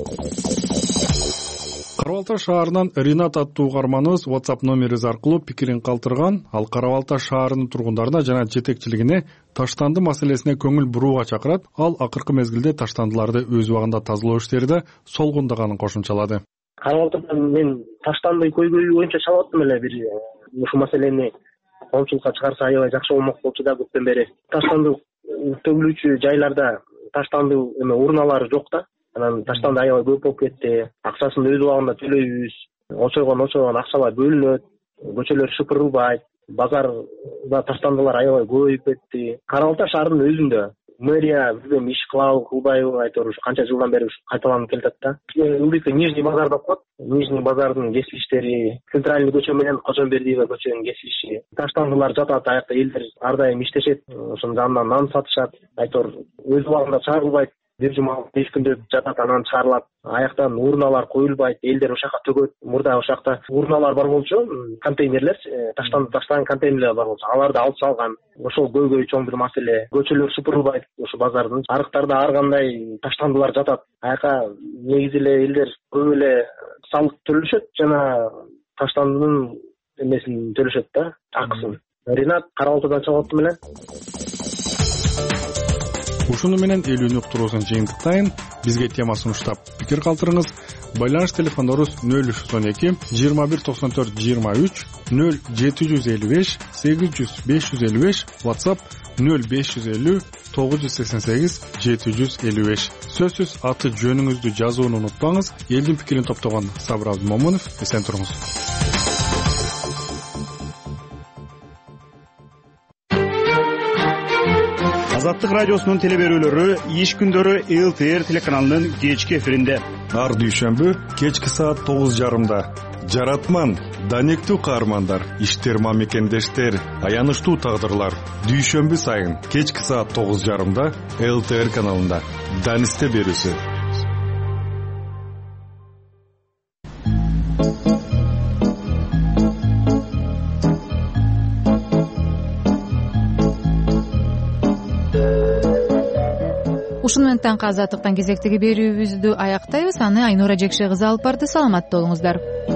Кара Балта шаарынан Ринат аттуу угарманыбыз WhatsApp номериз аркылуу пикирин калтырган. Ал Кара Балта шаарынын тургундарына жана жетекчилигине таштанды маселесине көңүл бурууга чакырат. Ал акыркы мезгилде таштандыларды өз убагында тазалоо иштериде солгундаганын кошумчалады. Кара Балтада мен таштанды көйгөйү боюнча чалып аттым эле бир ушул маселени коомчулукка чыгарса аябай жакшы болмок болчу да көптөн бери. Таштанды төгүлүүчү жайларда таштанды урналары жок да. Анан таштанды аябай көп болуп кетти. Акчасын өз убагында төлөйбүз. Очойгон акчалар бөлүнөт. Көчөлөр шыпырылбайт. Базарда таштандылар аябай көбөйүп кетти. Кара Балта шаарынын өзүндө мэрия бизден иш кылабы кылбайбы айтор ушу канча жылдан бери кайталанып келатат да. Ылдыйкы Нижний базар деп коет. Нижний базардын кесилиштери, центральный көчө менен Кожомбердиева көчөнүн кесилиши. Таштандылар жатат, аякта элдер ар дайым иштешет. Ошонун жанынан нан сатышат. Айтор өз убагында чыгарылбайт. Бир жума 5 күндө жатат, анан чыгарылат. Аяктан урналар коюлбайт, элдер ошака төгөт. Мурда ошакта урналар бар болчу, контейнерлер, таштаган контейнерлер бар болчу. Аларды алып салган. Ошол көйгөй чоң бир маселе. Көчөлөр сыпырылбайт, ошо базардын арыктарда ар кандай таштандылар жатат. Аяка негизи эле элдер көп эле салык төлөшөт жана таштандынын эмесин төлөшөт да, акысын. Ринат Кара Балтадан чалып аттым эле. Ушуну менен Элүүнү уктуруусун жыйынтыктайын. Бизге тема сунуштап пикир калтырыңыз. Байланыш телефондорубуз 0312 21 94 23, 0755 800 555, WhatsApp 0550 988 755. Сөзсүз аты жөнүңүздү жазууну унутпаңыз. Элдин пикирин топтогон Сабыр Момунов, эсен туруңуз. Азаттык радиосунун телеберүүлөрү иш күндөрү ЛТР телеканалынын кечки эфиринде. Ар дүйшөмбү кечки саат 9:30. Жаратман, данектүү каармандар, иштер мамекендештер, аянычтуу тагдырлар. Дүйшөмбү сайын кечки саат 9:30 ЛТР каналында. Данисте берүүсү. ушуну менен таңкы азаттыктан кезектеги берүүбүздү аяктайбыз. Аны Айнура Жекше кызы алып барды. Саламатта болуңуздар.